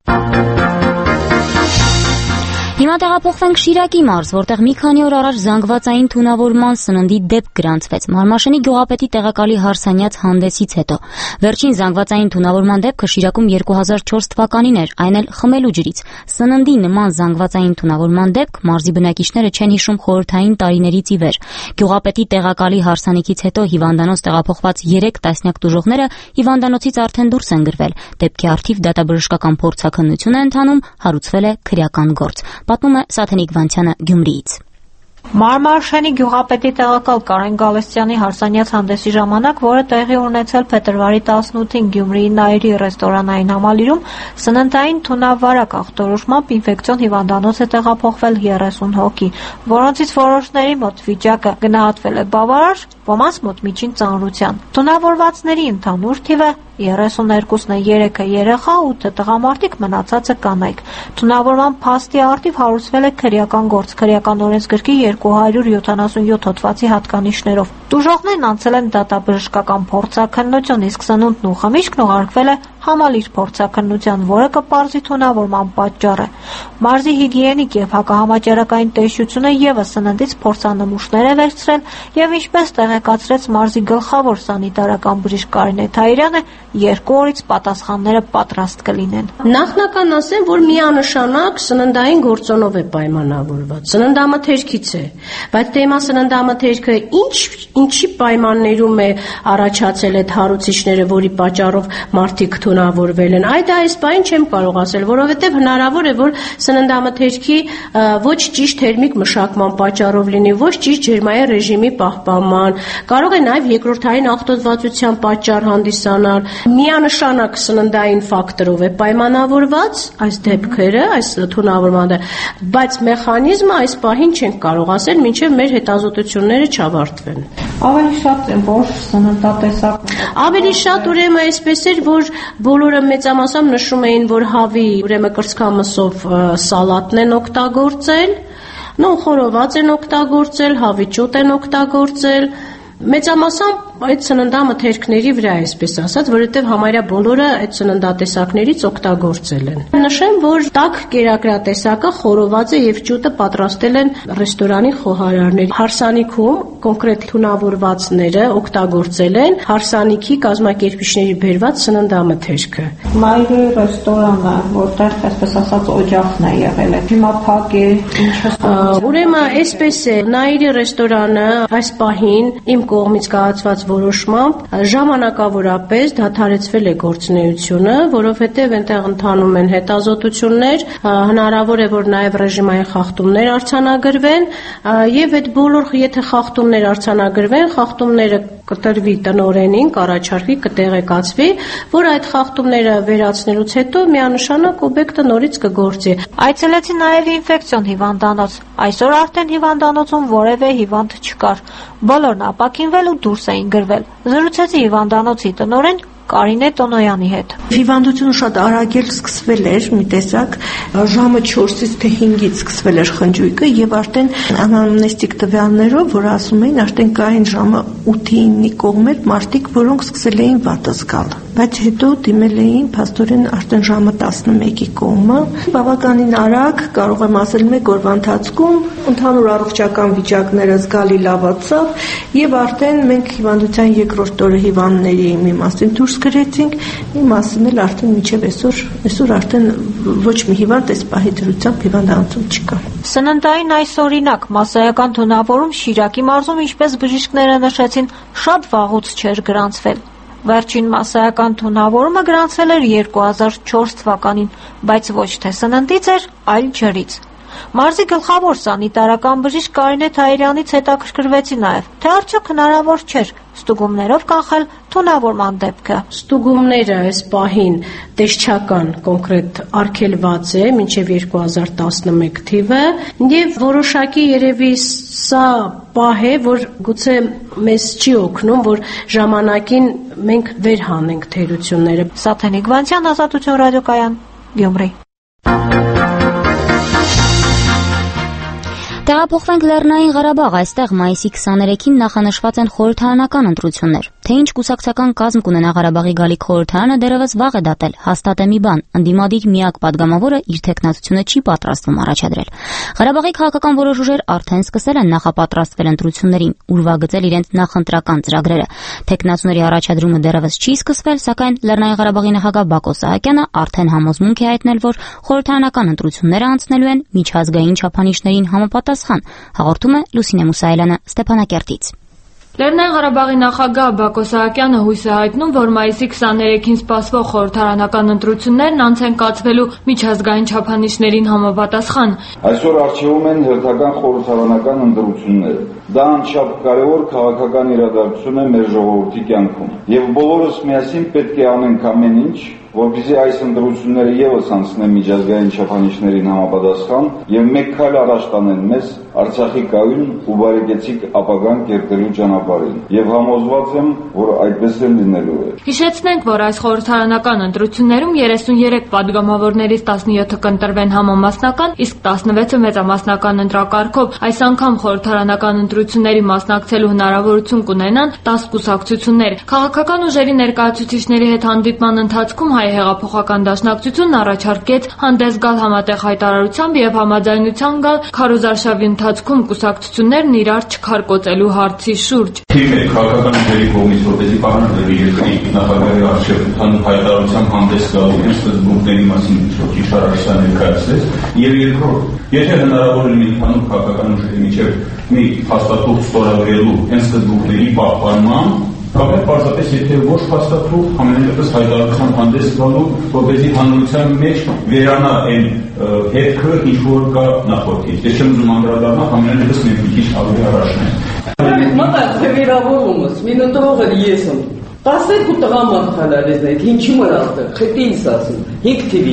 Հիմա տեղափոխվենք Շիրակի մարզ, որտեղ մի քանի օր առաջ զանգվածային թունավորման սննդի դեպք գրանցվեց Մարմաշենի գյուղապետի տեղակալի Հարսանյաց հանդեսից հետո։ Վերջին զանգվածային թունավորման դեպքը Շիրակում երկու հազար չորս թվականին էր, այն էլ խմելու ջրից։ Սննդի նման զանգվածային թունավորման դեպք մարզի բնակիչները չեն հիշում խորհրդային տարիներից ի վեր։ Գյուղապետի տեղակալի հարսանիքից հետո հիվանդանոց տեղափոխված երեք տասնյակ տուժողները հիվանդանոցից արդեն դուրս են գրվել։ Դեպքի առթիվ դատաբժշկական փորձաքննություն է ընթանում, հարուցվել է քրեական գործ։ Պատմում է Սաթենիկ Վանցյանը Գյումրիից։ Մարմաշենի գյուղապետի տեղակալ Կարեն Գալստյանի Հարսանյաց հանդեսի ժամանակ, որը տեղի ունեցել փետրվարի տասնութին Գյումրիի Նայիրի ռեստորանային համալիրում, սննդային թունավարակ ախտորոշմամբ ինֆեկցիոն հիվանդանոց է տեղափոխվել երեսուն հոգի, որոնցից որոշների մոտ վիճակը գնահատվել է բավարար, ոմանց մոտ միջին ծանրության։ Թունավորվածների ընդհանուր թիվը երեսուներկուսն է, երեքը երեխա, ութը տղամարդիկ, մնացածը կանայք։ Թունավորման փաստի առթիվ հարուցվել է քրեական գործ, քրեական օրենսգրքի երկու հարյուր յոթանասունյոթ հոդվածի հատկանիշներով։ Տուժողներն անցել են դատաբժշկական փորձաքննություն, իսկ սնունդն ու խմիչքն ուղարկվել է համալիր փորձաքննության, որը կպարզի թունավորման պատճառը։ Մարզի հիգիենիկ եւ հակահամաճարակային տեսչությունը եւս սննդից փորձանմուշներ է վերցրել եւ ինչպես տեղեկացրեց մարզի գլխավոր սանիտարական բժիշկ Կարինե Թայիրյանը, երկու օրից պատասխանները պատրաստ կլինեն։ Նախնական ասեմ, որ միանշանակ սննդային գործոնով է պայմանավորված։ Սննդամթերքից է, բայց թեմա սննդամթերքը ինչ ինչի պայմաններում է առաջացել այդ հարուցիչները, որի պատճառով մարդիկ թունավորվել են։ Այդ այս բան չեմ կարող ասել, որովհետև հնարավոր է, որ սննդամթերքի ոչ ճիշտ թերմիկ մշակման պատճառով լինի, ոչ ճիշտ ջերմային ռեժիմի պահպանման, կարող է նաև երկրորդային աղտոտվածության պատճառ հանդիսանալ։ Միանշանակ սննդային ֆակտորով է պայմանավորված այս դեպքերը, այս թունավորմանը, բայց մեխանիզմը այս պահին չենք կարող ասել, մինչև մեր հետազոտությունները չավարտվեն։ Ավելի շատ որ սննդատեսակ Ավելի շատ ուրեմն այսպես էր, որ բոլորը մեծամասամբ նշում էին, որ հավի ուրեմն կրծքամսով սալատն են օգտագործել, նո խորոված են օգտագործել, հավի ճուտ են օգտագործել, մեծամասամբ այդ սննդամթերքների վրա այսպես ասած, որովհետև համարյա բոլորը այդ սննդատեսակներից օգտագործել են։ Նշեմ, որ տաք կերակրատեսակը խորովածը եւ ճուտը պատրաստել են ռեստորանի խոհարարներ։ Հարսանիքում կոնկրետ թունավորվածները օգտագործել են հարսանիքի կազմակերպիչների բերված սննդամթերքը։ Նայիրի ռեստորանը, որտեղ այսպես ասած օջախն է եղել, հիմա փակ է, ինչը։ Ուրեմն այսպես է, Նայիրի ռեստորանը այս պահին իմ կողմից կայացված որոշմամբ ժամանակավորապես դադարեցվել է գործունեությունը, որովհետև այնտեղ ընթանում են հետազոտություններ, հնարավոր է, որ նաև ռեժիմային խախտումներ արձանագրվեն, եւ այդ բոլոր եթե խախտումներ արձանագրվեն, խախտումները կտրվի տնօրենին, կառաջարկվի, կտեղեկացվի, որ այդ խախտումները վերացնելուց հետո միանշանակ օբյեկտը նորից կգործի։ Այցելեցի նաև ինֆեկցիոն հիվանդանոց։ Այսօր արդեն հիվանդանոցում որևէ հիվանդ չկար։ Բոլորն ապակինվել ու դուրս էին գրվել։ Զրուցեցի հիվանդանոցի տնօրեն Կարինե Տոնոյանի հետ։ Հիվանդությունը շատ արագ էլ սկսվել էր, մի տեսակ ժամը չորսից թե հինգից սկսվել էր խնջույկը եւ արդեն անամնեստիկ տվյալներով, որ ասում էին, արդեն կային ժամը ութի ինի կողմեր մարդիկ, որոնք սկսել էին վատ զգալ։ բայց հետո դիմել էին փաստորեն արդեն ժամը տասնմեկի կողմը։ Բավականին արագ, կարող եմ ասել մեկ օրվա ընթացքում ընդհանուր առողջական վիճակները զգալի լավացավ եւ արդեն մենք հիվանդության երկրորդ օրը հիվանդների մի մասին դուրս գրեցինք, մի մասին էլ արդեն մինչեւ այսօր, այսօր արդեն ոչ մի հիվանդ այս պահի դրությամբ հիվանդանոցում չկա։ Սննդային այս օրինակ մասսայական թունավորում Շիրակի մարզում, ինչպես բժիշկները նշեցին, շատ վաղուց չէր գրանցվել։ Վերջին մասսայական թունավորումը գրանցվել էր երկու հազար չորս թվականին, բայց ոչ թե սննդից էր, այլ ջրից։ Մարզի գլխավոր սանիտարական բժիշկ Կարինե Թայիրյանից հետաքրքրվեցի նաև, թե արդյոք հնարավոր չէր ստուգումներով կանխել թունավորման դեպքը։ Ստուգումները այս պահին տեսչական կոնկրետ արգելված է մինչև երկու հազար տասնմեկ թիվը եւ որոշակի երևի սա պահ է, որ գուցե մեզ չի օգնում, որ ժամանակին մենք վերհանենք թերությունները։ Սաթենիկ Վանցյան, Ազատություն ռադիոկայան, Գյումրի։ Տեղափոխվենք Լեռնային Ղարաբաղ, այստեղ մայիսի քսաներեքին նախանշված են խորհրդարանական ընտրություններ։ Թե ինչ կուսակցական կազմ կունենա Ղարաբաղի գալիք խորհրդարանը դեռևս վաղ է դատել, հաստատ է մի բան, ընդդիմադիր միակ падգամավորը իր թեկնածությունը չի պատրաստվում առաջադրել։ Ղարաբաղի քաղաքական որոշ ուժեր արդեն սկսել են նախապատրաստվել ընտրություններին, ուրվագծել իրենց նախընտրական ծրագրերը։ Թեկնածուների առաջադրումը դեռևս չի սկսվել, սակայն Լեռնային Ղարաբաղի նախագահ Բակո Սահակյանը արդեն համոզմունք է հայտնել, որ խորհրդարանական ընտրությունները անցնելու են միջազգային չափանիշներին համապատասխան, հաղորդում է Լուսինե Մուսայելյանը Ստեփանակերտից։ Լեռնային Ղարաբաղի նախագահ Բակո Սահակյանը հույս է հայտնում, որ մայիսի քսաներեքին սպասվող խորհրդարանական ընտրություններն անց են կացվելու միջազգային չափանիշներին համապատասխան։ Այսօր առջևում են հերթական խորհրդարանական ընտրությունները։ Դա անչափ կարևոր քաղաքական իրադարձություն է մեր ժողովրդի կյանքում, եւ բոլորս միասին պետք է անենք ամեն ինչ, որպեսզի այս ընտրությունները եւս անցնեն միջազգային չափանիշներին համապատասխան եւ մեկ քայլ առաջ տանեն մեզ Արցախի կայուն ու բարեկեցիկ ապագան կերտելու ճանապարհին եւ համոզված եմ, որ այդպես էլ լինելու է։ Հիշեցնենք, որ այս խորհրդարանական ընտրություններում երեսունյերեք падգամավորներից տասնյոթը կընտրվեն համամասնական, իսկ տասնվեցը մեծամասնական ընտրակարգով։ Այս անգամ խորհրդարանական ընտրությունների մասնակցելու հնարավորություն կունենան տաս կուսակցություններ։ Քաղաքական ուժերի ներկայացուցիչների հետ հանդիպման ընթացքում Հայ հեղափոխական դաշնակցությունն առաջարկեց հանդես գալ համատեղ հայտարարությամբ եւ համաձայնության գալ քարոզարշավի ընթացքում կուսակցություններն իրար չքարկոծելու հարցի շուրջ։ Թիվ է քաղաքական ուժերի կողմից, որպեսզի պահանջվի երկրի նախագահի առջև ընդհանուր հայտարարությամբ հանդես գալու իր սկզբունքների մասին ճիշտ շարժան ներկայացրեց, եւ երկրորդ, եթե հնարավոր լինի ընդհանուր քաղաքական ուժերի միջև մի հաստատող ստորագրելու հենց սկզբունքների պահպանման, Կապեր պարզապես եթե ոչ հաստատվող ամենևս հայտարարության հանդես գալու, որպեսզի հանրության մեջ վերանա այն հետքը, ինչ որ կա նախորդից։ Ես չեմ ուզում անդրադառնալ, ամենևս մենք մի քիչ ավելի առաջ մտած վերավորումս, մին ընտրողը ես եմ։ տասնյոթ տղամանք հալալեզ այդ ինչի մրալտը, խետի ինձ ասում, հինգ թիվի։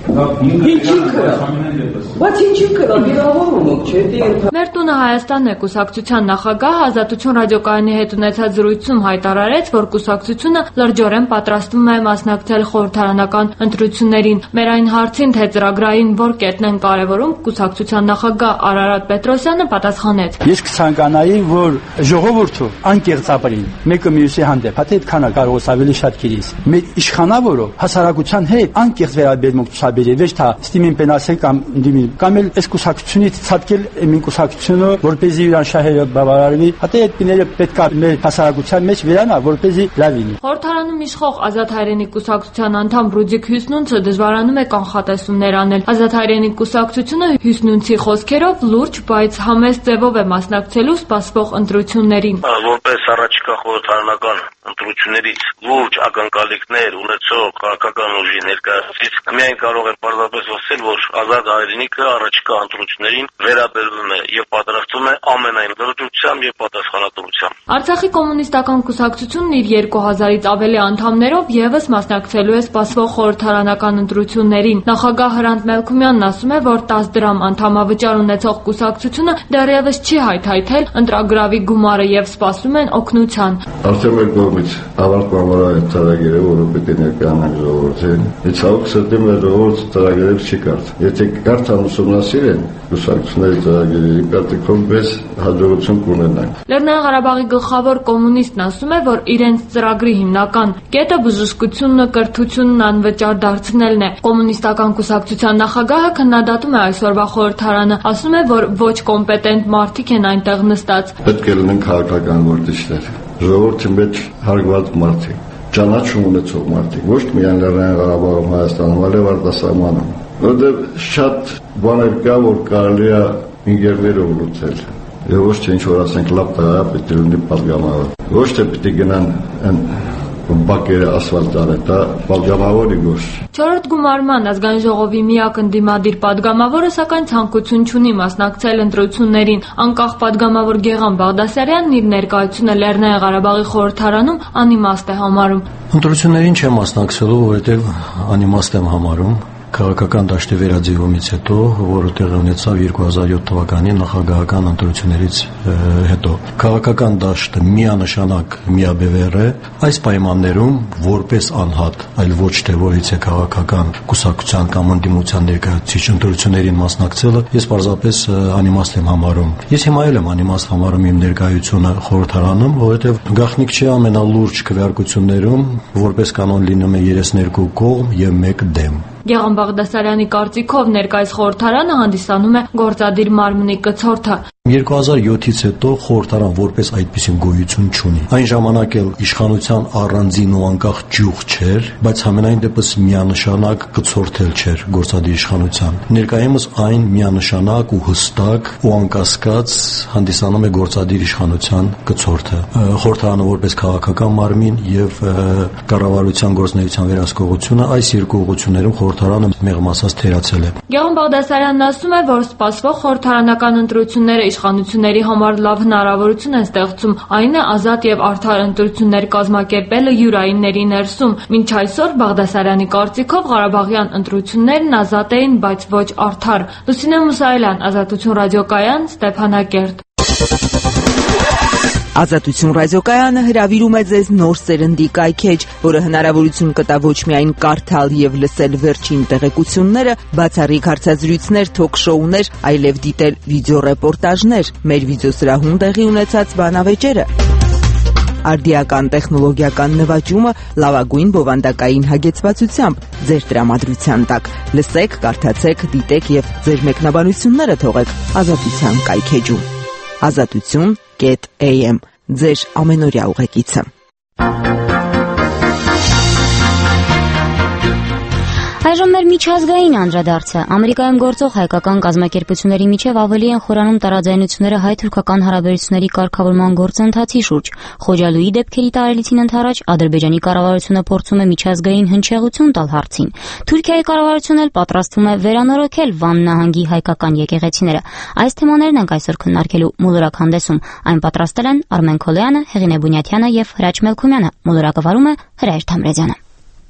Ինչի կրա։ Բայց ինչի կրա, վիրավորում ով չէ, դի ընթա։ Մեր տունը Հայաստանն է կուսակցության նախագահ Ազատություն ռադիոկայանի հետ ունեցած զրույցում հայտարարեց, որ կուսակցությունը լրջորեն պատրաստվում է մասնակցել խորհրդարանական ընտրություններին։ Մեր այն հարցին, թե ծրագրային որ կետն են կարևորում, կուսակցության նախագահ Արարատ Պետրոսյանը պատասխանեց. Ես կցանկանայի, որ ժողովուրդը անկեղծաբարին մեկը մյուսի հանդեպ, հատե այդքան կարող է ավելի շատ քիրիս։ Մեր իշխանավորը հասարակության հետ անկեղծ վերաբերմունք ցաբերի ոչ թե ստիմին պենասել կամ դիմի կամ էլ այս կուսակցությունից ցածկել մի կուսակցությունը որպեսզի իրան շահերը բավարարվի հատե այդ պիները պետքա մեր հասարակության մեջ վերանա որպեսզի լավ լինի։ Խորհրդարանում իշխող Ազատ հայրենիք կուսակցության անդամ Ռուդիկ Հյուսնունցը դժվարանում է կանխատեսումներ անել։ Ազատ հայրենիք կուսակցությունը Հյուսնունցի խոսքերով լուրջ, բայց համեստ ձևով է մասնակցելու սպասվող ընտրություններին։ Որպես առաջիկա խորհրդարանական ընտրություններից լուրջ ակնկալիքներ ունեցող քաղաքական ուժի ներկայացուցիչ միայն կարող են պարզապես ասել, որ Ազատ հայրենիքը առաջիկա ընտրություններին վերաբերվում է եւ պատրաստվում է ամենայն լրջությամբ եւ պատասխանատվությամբ։ Արցախի կոմունիստական կուսակցությունն իր երկու հազարից ավելի անդամներով եւս մասնակցելու է սպասվող խորհրդարանական ընտրություններին։ Նախագահ Հրանտ Մելքումյանն ասում է, որ տասը դրամ անդամավճար ունեցող կուսակցությունը դեռևս չի հայթայթել ընտրագրավի գումարը եւ սպասում են օգնության։ Արդեն մեր կողմից ավարտման վրա է ծրագիրը, որը պետք է ներկայանանք ժողովրդին։ Իցավոք սրտի մեր ժողովուրդը ծրագիրը չի կարդ։ Եթե կարդան ուսումնասիրեն կուսակցությունների ծրագիրը, կարծիքով մեծ հաջողություն կունենանք։ Լեռնային Ղարաբաղի գլխավոր կոմունիստն ասում է, որ իրենց ծրագրի հիմնական կետը բժշկությունն ու կրթությունն անվճար դարձնելն է։ Կոմունիստական կուսակցության նախագահը քննադատում է այսօրվա խորհրդարանը, ասում է, որ ոչ կոմպետենտ մարդիկ են այնտեղ նստած։ Պետք է լինեն քաղաքական գործիչներ, ժողովրդի մեջ հարգված մարդիկ, ճանաչում ունեցող մարդիկ, ոչ միայն Լեռնային Ղարաբաղում, Հայաստանում, այլև արտասահմանում, որտեղ շատ բաներ կա, որ կարելի է ինժեներով լուծել։ Եվ ոչ թե ինչ-որ ասենք լավ տղա պետք է լինի պատգամավոր, ոչ թե պետք է գնան այն բակերը ասֆալտ արել, դա պատգամավորի գործ։ Չորրորդ գումարման ազգային ժողովի միակ ընդդիմադիր պատգամավորը սակայն ցանկություն չունի մասնակցել ընտրություններին։ Անկախ պատգամավոր Գեղամ Բաղդասարյանն իր ներկայությունը Լեռնային Ղարաբաղի խորհրդարանում անիմաստ է համարում։ Ընտրություններին չեմ մասնակցելու, որովհետև անիմաստ եմ համարում քաղաքական դաշտի վերաձևումից հետո, որը տեղի ունեցավ երկու հազար յոթ թվականի նախագահական ընտրություններից հետո։ Քաղաքական դաշտը միանշանակ միաբևեռ է այս պայմաններում որպես անհատ, այլ ոչ թե որից է քաղաքական կուսակցության կամ ընդդիմության ներկայացուցիչ ընտրություններին մասնակցելը, ես պարզապես անիմաստ եմ համարում։ Ես հիմա էլ եմ անիմաստ համարում իմ ներկայությունը խորհրդարանում, որովհետև գաղտնիք չէ ամենալուրջ քվեարկություններում որպես կանոն լինում է երեսներկու կողմ եւ մեկ դեմ։ Գեղամ Բաղդասարյանի կարծիքով ներկայիս խորհրդարանը հանդիսանում է գործադիր մարմնի կցորդը։ երկու հազար յոթից հետո խորհրդարան որպես այդպիսին գոյություն չունի։ Այն ժամանակ էլ իշխանության առանձին ու անկախ ջուղ չէր, բայց համենայն դեպս միանշանակ կցորդել չէր գործադիր իշխանության։ Ներկայումս այն միանշանակ ու հստակ ու անկասկած հանդիսանում է գործադիր իշխանության կցորդը։ Խորհրդարանը որպես քաղաքական մարմին եւ կառավարության գործունեության վերահսկողությունը այս երկու ուղղություններում խորհրդարանը մեղմ ասած թերացել է։ Գեղամ Բաղդասարյանն ասում է, որ սպասվող խորհրդարանական ընտրությունները իշխանությունների համար լավ հնարավորություն են ստեղծում, այն է ազատ եւ արդար ընտրություններ կազմակերպելը յուրայինների ներսում։ Մինչ այսօր Բաղդասարյանի կարծիքով Ղարաբաղյան ընտրություններն ազատ էին, բայց ոչ արդար։ Լուսինե Մուսայելյան, Ազատություն ռադիոկայան, Ստեփանակերտ։ Ազատություն ռադիոկայանը հրավիրում է ձեզ նոր սերնդի կայքեջ, որը հնարավորություն կտա ոչ միայն կարդալ եւ լսել վերջին տեղեկությունները, բացառիկ հարցազրույցներ, թոք-շոուներ, այլև դիտել վիդեոռեպորտաժներ, մեր վիդեոսրահում տեղի ունեցած բանավեճերը։ Արդիական տեխնոլոգիական նվաճումը լավագույն բովանդակային հագեցվածությամբ ձեր տրամադրության տակ։ Լսեք, կարդացեք, դիտեք եւ ձեր մեկնաբանությունները թողեք Ազատության կայքեջում։ Ազատություն կետ էյ էմ ձեր ամենօրյա ուղեկիցը։ Այժմ մեր միջազգային անդրադարձը։ Ամերիկայում գործող հայկական կազմակերպությունների միջև ավելի են խորանում տարաձայնությունները հայ-թուրքական հարաբերությունների կարգավորման գործընթացի շուրջ։ Խոջալույի դեպքերի տարելիցին ընդառաջ Ադրբեջանի կառավարությունը փորձում է միջազգային հնչեղություն տալ հարցին։ Թուրքիայի կառավարությունն էլ պատրաստվում է վերանորոգել Վան նահանգի հայկական եկեղեցիները։ Այս թեմաներն ենք այսօր քննարկելու մոլորակ հանդեսում։ Այն պատրաստել են Արմեն Քոլոյանը, Հեղինե Բունյաթյանը եւ Հրաչ Մելքումյանը։ Մոլորակը վարում է Հրայր Թամրեզյանը։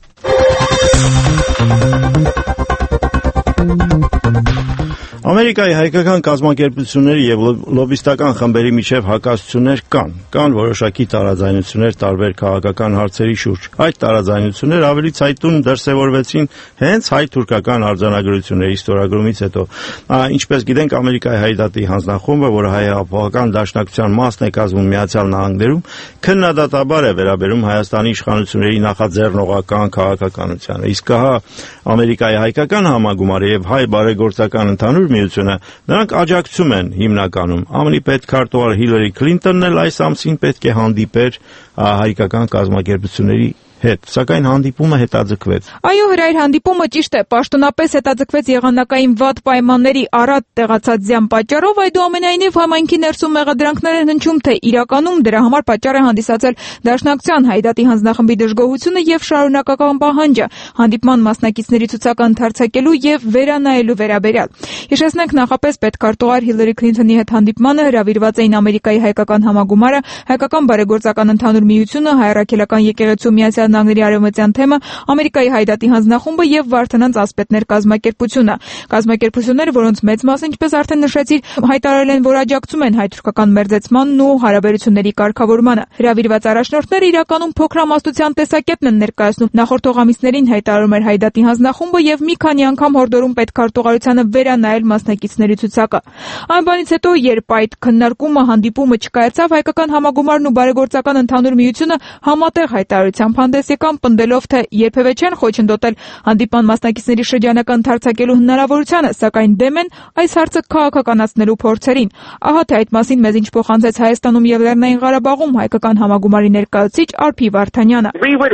Ամերիկայի հայկական կազմակերպությունների եւ լոբիստական խմբերի միջև հակասություններ կան, կան որոշակի տարաձայնություններ տարբեր քաղաքական հարցերի շուրջ։ Այդ տարաձայնությունները ավելի ցայտուն դրսևորվեցին հենց հայ-թուրքական արձանագրությունների ստորագրումից հետո։ Ինչպես գիտենք, Ամերիկայի հայդատի հանձնախումբը, որը հայ-հեղափոխական դաշնակցության մասն է կազմում Միացյալ Նահանգներում, քննադատաբար է վերաբերում Հայաստանի իշխանությունների նախաձեռնողական քաղաքականությանը։ Իսկ հա Ամերիկայի հայկական համագումարը եւ հայ բարեգործական ընդհանուր միությունը նրանք աջակցում են հիմնականում։ ԱՄՆ-ի պետքարտուղար Հիլարի Քլինտոնն էլ այս ամսին պետք է հանդիպեր հայկական կազմակերպությունների հետ, սակայն հանդիպումը հետաձգվեց։ Այո, Հրայր, հանդիպումը ճիշտ է, պաշտոնապես հետաձգվեց եղանակային վատ պայմանների առատ տեղացած ձյան պատճառով, այդուամենայնիվ համայնքի ներսում մեղադրանքներ են հնչում, թե իրականում դրա համար պատճառ է հանդիսացել Դաշնակցության հայդատի հանձնախմբի դժգոհությունը եւ շարունակական պահանջը հանդիպման մասնակիցների ցուցակ ընդարձակելու եւ վերանայելու վերաբերյալ։ Հիշեցնենք, նախապես պետքարտուղար Հիլարի Քլինթոնի հետ հանդիպմանը հրավիրված էին Ամերիկայի հայկական համագումարը, հայկական բարեգործական ընդհանուր միությունը, հայ առաքելական եկեղեցու Միացյալ Նահանգների արևմտյան թեմը, Ամերիկայի հայդատի հանձնախումբը եւ Վարդանանց ասպետներ կազմակերպությունը։ Կազմակերպությունները, որոնց մեծ մասը, ինչպես արդեն նշեցի, հայտարարել են, որ աջակցում են հայ-թուրքական մերձեցմանն ու հարաբերությունների կարգավորմանը։ Հրավիրված առաջնորդները իրականում փոքրամասնության տեսակետն են ներկայացնում։ Նախորդ ամիսներին հայտարարում էր հայդատի հանձնախումբը եւ մի քանի անգամ հորդորում պետքարտուղարությանը վերանայել մասնակիցների ցուցակը։ Այն բանից հետո, երբ այդ քննարկումը հանդիպումը չկայացավ, հայկական համագումարն ու բարեգործական ընդհանուր միությունը համատեղ հայտարարությամբ հանդես եկան, պնդելով, թե երբևէ չեն խոչընդոտել հանդիպան մասնակիցների շրջանակը ընդարձակելու հնարավորությանը, սակայն դեմ են այս հարցը քաղաքականացնելու փորձերին։ Ահա թե այդ մասին մեզ ինչ փոխանցեց Հայաստանում եւ Լեռնային Ղարաբաղում հայկական համագումարի ներկայացուցիչ Արփի Վարդանյանը։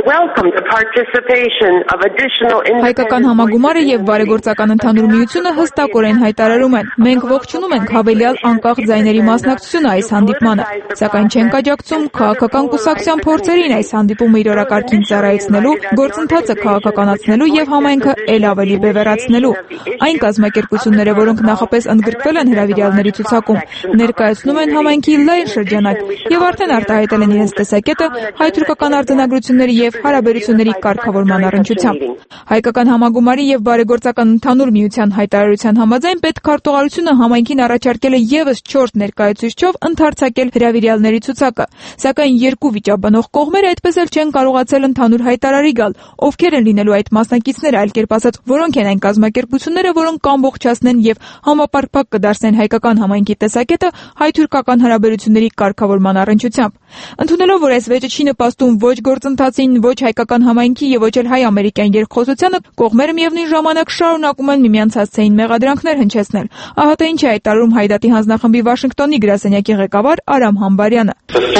Հայկական համագումարը եւ բարեգործական ընդհանուր միությունը հստակորեն հայտարարում են. մենք ողջունում ենք հավելյալ անկախ ձայների մասնակցությունը այս հանդիպմանը, սակայն չենք աջակցում քաղաքական կուսակցության փորձերին այս հանդիպումը իր օրակարգին ծառայեցնելու, գործընթացը քաղաքականացնելու եւ համայնքը ել ավելի բևեռացնելու։ Այն կազմակերպությունները, որոնք նախապես ընդգրկվել են հրավիրյալների ցուցակում, ներկայացնում են համայնքի լայն շրջանակ եւ արդեն արտահայտել են իրենց տեսակետը հայ-թուրքական արձանագրությունների եւ հարաբերությունների կարգավորման առնչությամբ։ Հայկական համագումարի եւ բարեգործական ընդհանուր միության հայտարարության համաձայն պետքարտուղարությունը համայնքին առաջարկել է եւս չորս ներկայացուցիչով ընդարձակել հրավիրյալների ցուցակը, սակայն երկու վիճաբանող կողմերը այդպես էլ չեն կարողացել ընդհանուր հայտարարի գալ, ովքեր են լինելու այդ մասնակիցները, այլ կերպ ասած, որոնք են այն կազմակերպությունները, որոնք կամբողջացնեն եւ համապարփակ կդարձնեն հայկական համայնքի տեսակետը հայ-թուրքական հարաբերությունների կարգավորման առնչությամբ։ Ընդունելով, որ այս վեճը չի նպաստում ոչ գործընթացին, ոչ հայկական համայնքի եւ ոչ էլ հայ-ամերիկյան երկխոսությանը, կողմերը միևնույն ժամանակ շարունակում են միմյանց հասցեին մեղադրանքներ հնչեցնել։ Ահա թե ինչ է հայտարարում հայդատի հանձնախմբի Վաշինգտոնի գրասենյակի ղեկավար Արամ Համբարյանը։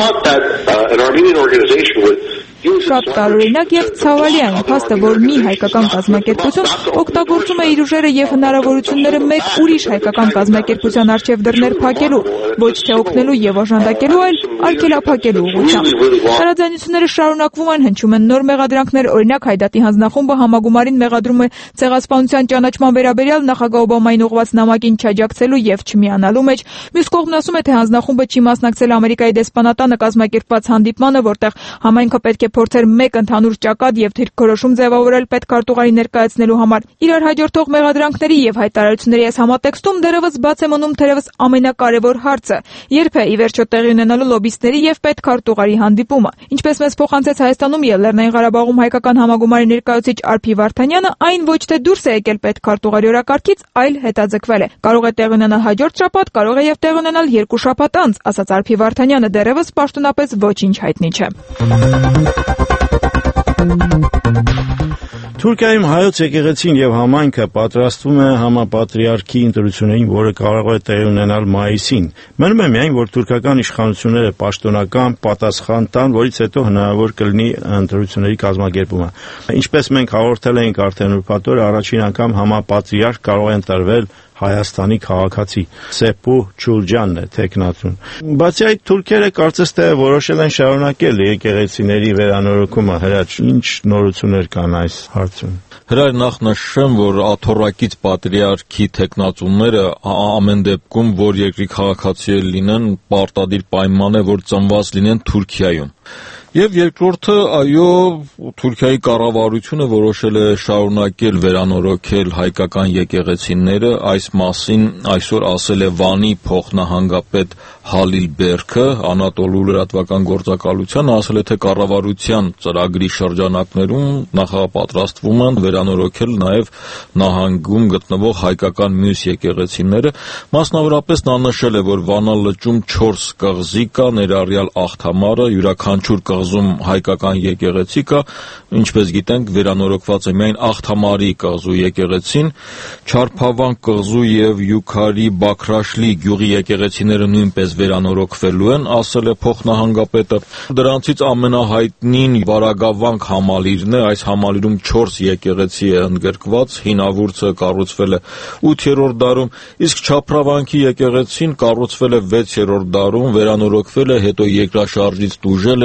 Շատ տարօրինակ եւ ցավալի այն փաստը, որ մի հայկական կազմակերպություն օգտագործում է իր ուժերը եւ հնարավորությունները մեկ ուրիշ հայկական կազմակերպության առջեւ դռներ փակելու, ոչ թե օգնելու եւ օժանդակելու, այլ արգելափակելու ուղղությամբ։ Տարաձայնությունները շարունակվում են, հնչում են նոր մեղադրանքներ, օրինակ հայդատի հանձնախումբը համագումարին մեղադրում է ցեղասպանության ճանաչման վերաբերյալ նախագահ Օբամային ուղղված նամակին չաջակցելու եւ չմիանալու մեջ։ Մյուս կողմն ասում է, թե հանձնախումբը չի մասնակցել Ամերիկայի դեսպանատանը կազմակերպված հանդիպմանը, որտեղ համայնքը պետք է փորձեր մեկ ընդհանուր ճակատ եւ դիրքորոշում ձևավորել պետքարտուղարի ներկայացնելու համար։ Իրար հաջորդող մեղադրանքների եւ հայտարարությունների այս համատեքստում դեռևս բաց է մնում թերևս ամենակարևոր հարցը՝ երբ է ի վերջո տեղի ունենալու լոբիստների եւ պետքարտուղարի հանդիպումը։ Ինչպես մեզ փոխանցեց Հայաստանում եւ Լեռնային Ղարաբաղում հայկական համագումարի ներկայացուցիչ Արփի Վարդանյանը, այն ոչ թե դուրս է եկել պետքարտուղարի օրակարգից, այլ հետաձգվել է։ Կարող է տեղի ունենալ հաջորդ շաբաթ, կարող է եւ տեղի ունենալ երկու շաբաթ անց, ասաց Արփի Վարդանյանը, դեռևս պաշտոնապես ոչինչ հայտնի չէ։ Թուրքիայում հայոց եկեղեցին եւ համայնքը պատրաստվում է համապատրիարքի ընտրություններին, որը կարող է տեղի ունենալ մայիսին։ Մնում է միայն, որ թուրքական իշխանությունները պաշտոնական պատասխան տան, որից հետո հնարավոր կլինի ընտրությունների կազմակերպումը։ Ինչպես մենք հաղորդել էինք արդեն ուրբաթ օրը, առաջին անգամ համապատրիարք կարող է ընտրվել Հայաստանի քաղաքացի Սեփու Չուլջանն է տեխնատուն։ Բացի այդ, թուրքերը կարծես թե որոշել են շարունակել եկեղեցիների վերանորոգումը։ Հրաչ, ինչ նորություններ կան այս հարցում։ Հրար նախ նշեմ, որ աթոռակից պատրիարքի տեխնատունները ամեն դեպքում, որ երկրի քաղաքացի լինեն, պարտադիր պայման է, որ ծնված լինեն Թուրքիայում։ Եվ երկրորդը, այո, Թուրքիայի կառավարությունը որոշել է շարունակել վերանորոգել հայկական եկեղեցիները, այս մասին այսօր ասել է Վանի փոխնահանգապետ Հալիլ Բերքը, Անատոլու լրատվական գործակալությանը, ասել է, թե կառավարության ծրագրի շրջանակներում նախապատրաստվում են վերանորոգել նաև նահանգում գտնվող հայկական մյուս եկեղեցիները, մասնավորապես նա նշել է, որ Վանա լճում չորս կղզի կա, ներառյալ Աղթամարը, յուրաքանչյուր կղզում հայկական եկեղեցի կա, ինչպես գիտենք, վերանորոգված է միայն Աղթամարի կղզու եկեղեցին, Չարփավան կղզու եւ Յուքարի Բաքրաշլի գյուղի եկեղեցիները նույնպես վերանորոգվելու են, ասել է փոխնահանգապետը։ Դրանցից ամենահայտնին Վարագավանք համալիրն է, այս համալիրում չորս եկեղեցի է ընդգրկված, հինավուրցը կառուցվել է ութերորդ դարում, իսկ Չափրավանքի եկեղեցին կառուցվել է վեցերորդ դարում, վերանորոգվել է, հետո երկրաշարժից տուժել է, նորից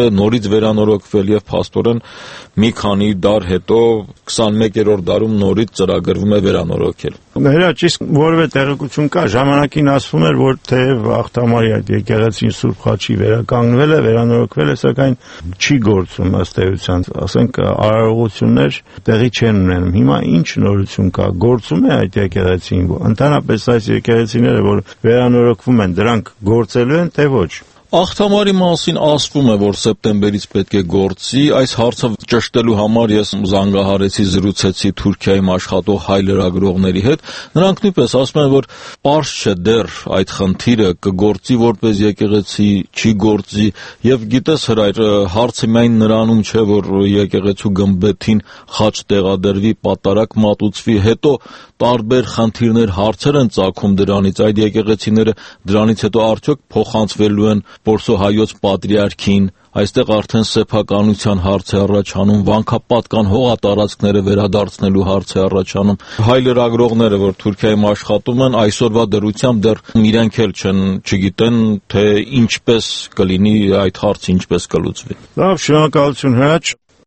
վերանորոգվել եւ փաստորեն մի քանի դար հետո քսանմեկերորդ դարում նորից ծրագրվում է վերանորոգել։ Հրաչ, իսկ որևէ տեղեկություն կա, ժամանակին ասվում էր, որ թեև Ախտամարի այդ եկեղեցին Սուրբ Խաչի վերականգնվել է, վերանորոգվել է, սակայն չի գործում ըստ էության, ասենք արարողություններ տեղի չեն ունենում։ Հիմա ինչ նորություն կա, գործում է այդ եկեղեցին, ընդհանրապես այս եկեղեցիները, որ վերանորոգվում են, դրանք գործելու են, թե ոչ։ Ախտամարի մասին ասվում է, որ սեպտեմբերից պետք է գործի, այս հարցը ճշտելու համար ես զանգահարեցի, զրուցեցի Թուրքիայում աշխատող հայ լրագրողների հետ, նրանք նույնպես ասում են, որ պարզ չէ դեռ այդ խնդիրը կգործի որպես եկեղեցի, չի գործի, եւ գիտես Հրայր, հարցը միայն նրանում չէ, որ եկեղեցու գմբեթին խաչ տեղադրվի, պատարակ մատուցվի, հետո տարբեր խնդիրներ, հարցեր են ծագում դրանից, այդ եկեղեցիները դրանից հետո արդյոք փոխանցվելու են Պորսո հայոց պատրիարքին, այստեղ արդեն սեփականության հարց է առաջանում, վանքապատկան հողատարածքները վերադարձնելու հարց է առաջանում։ Հայ լրագրողները, որ Թուրքիայում աշխատում են, այսօրվա դրությամբ դեռ իրենք էլ չեն, չգիտեն, թե ինչպես կլինի այդ հարցը, ինչպես կլուծվի։ Լավ, շնորհակալություն Հրաչ։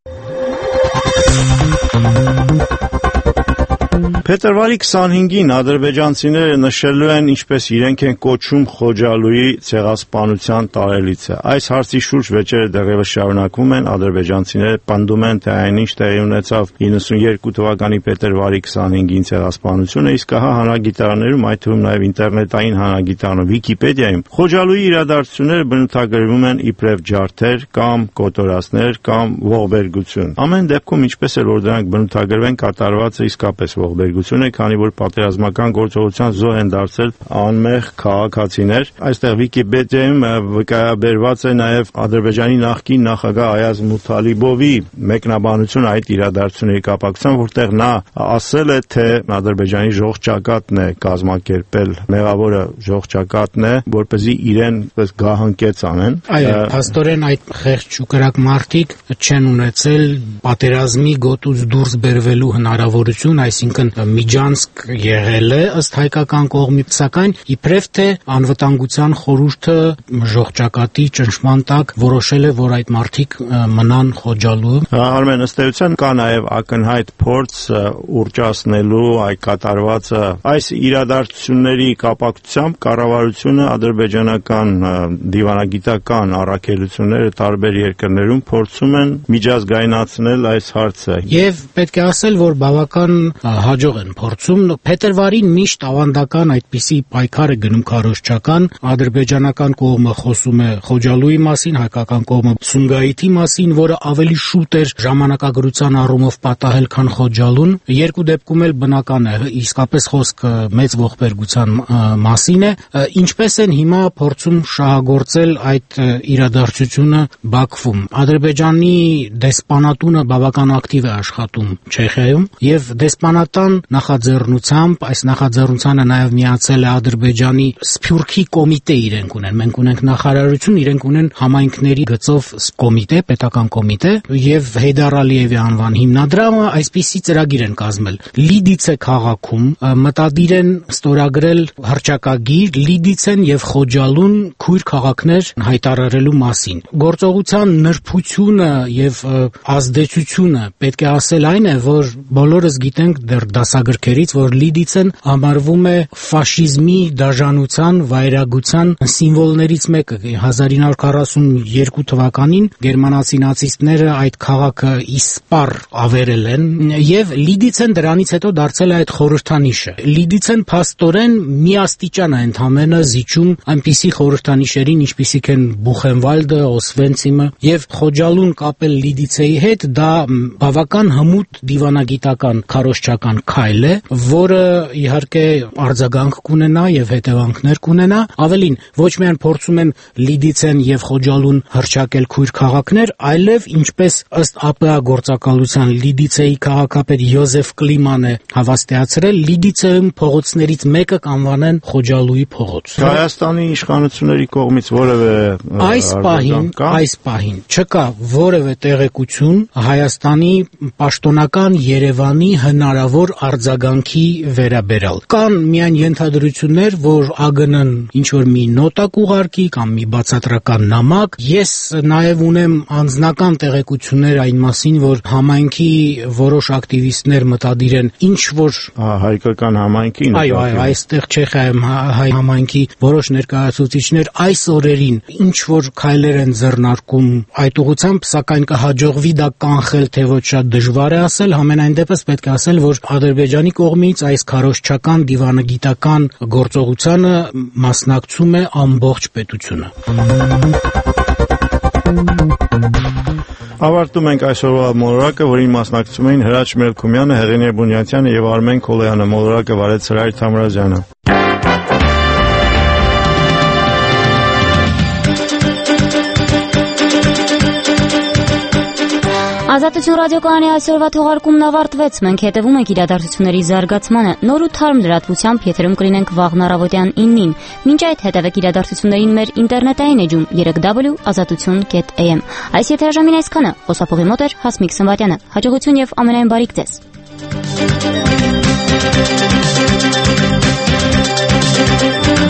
Փետրվարի քսանհինգին ադրբեջանցիները նշելու են, ինչպես իրենք են կոչում Խոջալույի ցեղասպանության տարելիցը։ Այս հարցի շուրջ վեճերը դեռևս շարունակվում են, ադրբեջանցիները պնդում են, թե այնինչ տեղի ունեցավ իննսունյերկու թվականի փետրվարի քսանհինգին ցեղասպանությունը, իսկ ահա հանրագիտարաններում, այդ թվում նաև ինտերնետային հանրագիտարանում Վիկիպեդիայում Խոջալույի իրադարձությունները բնութագրվում են իբրև ջարդեր կամ կոտորածներ կամ ողբերգություն։ Ամեն դեպքում, ինչպես էլ որ դրանք բնութագրվեն, կատարվածը իսկապես ողբերգություն է, քանի որ պատերազմական գործողության զոհ են դարձել անմեղ քաղաքացիներ։ Այստեղ Վիկիպեդիայում վկայաբերված է նաև Ադրբեջանի նախկին նախագահ Այազ Մութալիբովի մեկնաբանությունը այդ իրադարձությունների կապակցությամբ, որտեղ նա ասել է, թե Ադրբեջանի ժողջակատն է կազմակերպել, մեղավորը ժողջակատն է, որպեսզի իրեն պես գահանկեց անեն։ Այո, փաստորեն այդ խեղճ ու կրակ մարդիկ չեն ունեցել պատերազմի գոտուց դուրս բերվելու հնարավորություն, այսինքն միջանցք եղել է ըստ հայկական կողմի, սակայն իբրև թե անվտանգության խորհուրդը ժողջակատի ճնշման տակ որոշել է, որ այդ մարդիկ մնան Խոջալու։ Արմեն, ըստ էության կա նաև ակնհայտ փորձ ուռճացնելու այդ կատարվածը։ Այս իրադարձությունների կապակցությամբ կառավարությունը ադրբեջանական դիվանագիտական առաքելությունները տարբեր երկրներում փորձում են միջազգայնացնել այս հարցը։ Եվ պետք է ասել, որ բավական հաջող են փորձում։ Փետրվարին միշտ ավանդական այդպիսի պայքար է գնում քարոզչական, ադրբեջանական կողմը խոսում է Խոջալույի մասին, հայկական կողմը Սումգայիթի մասին, որը ավելի շուտ էր ժամանակագրության առումով պատահել, քան Խոջալուն։ Երկու դեպքում էլ բնական է, իսկապես խոսքը մեծ ողբերգության մասին է, ինչպես են հիմա փորձում շահագործել այդ իրադարձությունը Բաքվում։ Ադրբեջանի դեսպանատունը բավական ակտիվ է աշխատում Չեխիայում եւ դեսպանատան նախաձեռնությամբ, այս նախաձեռնությանը նաև միացել է Ադրբեջանի Սփյուռքի կոմիտե, իրենք ունեն, մենք ունենք նախարարություն, իրենք ունեն համայնքների գծով կոմիտե, պետական կոմիտե եւ Հեյդար Ալիևի անվան հիմնադրամը այսպիսի ծրագիր են կազմել։ Լիդիցե քաղաքում մտադիր են ստորագրել հռչակագիր Լիդիցեն եւ Խոջալուն քույր քաղաքներ հայտարարելու մասին։ Գործողության նրբությունը եւ ազդեցությունը պետք է ասել այն է, որ բոլորս գիտենք դեռ դասագրքերից, որ Լիդիցեն համարվում է ֆաշիզմի դաժանության, վայրագության սիմվոլներից մեկը։ հազար ինը հարյուր քառասունյոթ թվականին գերմանացի նացիստները այդ քաղաքը իսպառ ավերել են եւ Լիդիցեն դրանից հետո դարձել է այդ խորհրդանիշը։ Լիդիցեն փաստորեն միաստիճան է ընդհանրապես զիջում այնպիսի խորհրդանիշերին, ինչպիսիք են Բուխենվալդը, Օսվենցիմը եւ Խոջալուն կապել Լիդիցեի հետ, դա բավական հմուտ դիվանագիտական քարոզչական քայլ է, որը իհարկե արձագանք կունենա եւ հետևանքներ կունենա։ Ավելին, ոչ միայն փորձում են Լիդիցեն եւ Խոջալուն հռչակել քույր քաղաքներ, այլև ինչպես ըստ ԱՊԱ գործակալության Լիդիցեի քաղաքապետ Յոզեֆ Կլիման է հավաստիացրել, Լիդիցեում փողոցներից մեկը կանվանեն Խոջալույի փողոց։ Հայաստանի իշխանությունների կողմից որևէ այս պահին, այս պահին չկա որևէ տեղեկություն Հայաստանի պաշտոնական Երևանի հնարավոր արձագանքի վերաբերյալ։ Կան միայն ենթադրություններ, որ ԱԳՆ-ն ինչ որ մի նոտա կուղարկի կամ մի բացատրական նամակ։ Ես նաև ունեմ անձնական տեղեկություններ այն մասին, որ համայնքի որոշ ակտիվիստներ մտադիր են ինչ որ հայկական համայնքի այո, այո, այստեղ Չեխիայում հայ համայնքի որոշ ներկայացուցիչներ այս օրերին ինչ որ քայլեր են ձեռնարկում այդ ուղղությամբ, սակայն կհաջողվի դա կանխել, թե ոչ շատ դժվար է ասել, համենայն դեպս պետք է ասել, որ Ադրբեջանի կողմից այս քարոզչական դիվանագիտական գործողությանը մասնակցում է ամբողջ պետությունը։ Ավարտում ենք այսօրվա մոլորակը, որին մասնակցում էին Հրաչ Մելքումյանը, Հեղինե Բունյացյանը եւ Արմեն Քոլոյանը։ Մոլորակը վարեց Սրայր Թամրազյանը։ Ազատություն ռադիոկայանի այսօրվա թողարկումն ավարտվեց։ Մենք հետևում ենք իրադարձությունների զարգացմանը։ Նոր ու թարմ լրատվությամբ եթերում կլինենք վաղն առավոտյան իննին։ Մինչ այդ հետևեք իրադարձություններին մեր ինտերնետային էջում երեք w ազատություն կետ a m։ Այս եթերաժամին այսքանը։ Խոսափողի մոտ էր Հասմիկ Սմբատյանը։ Հաջողություն եւ ամենայն բարիք ձեզ։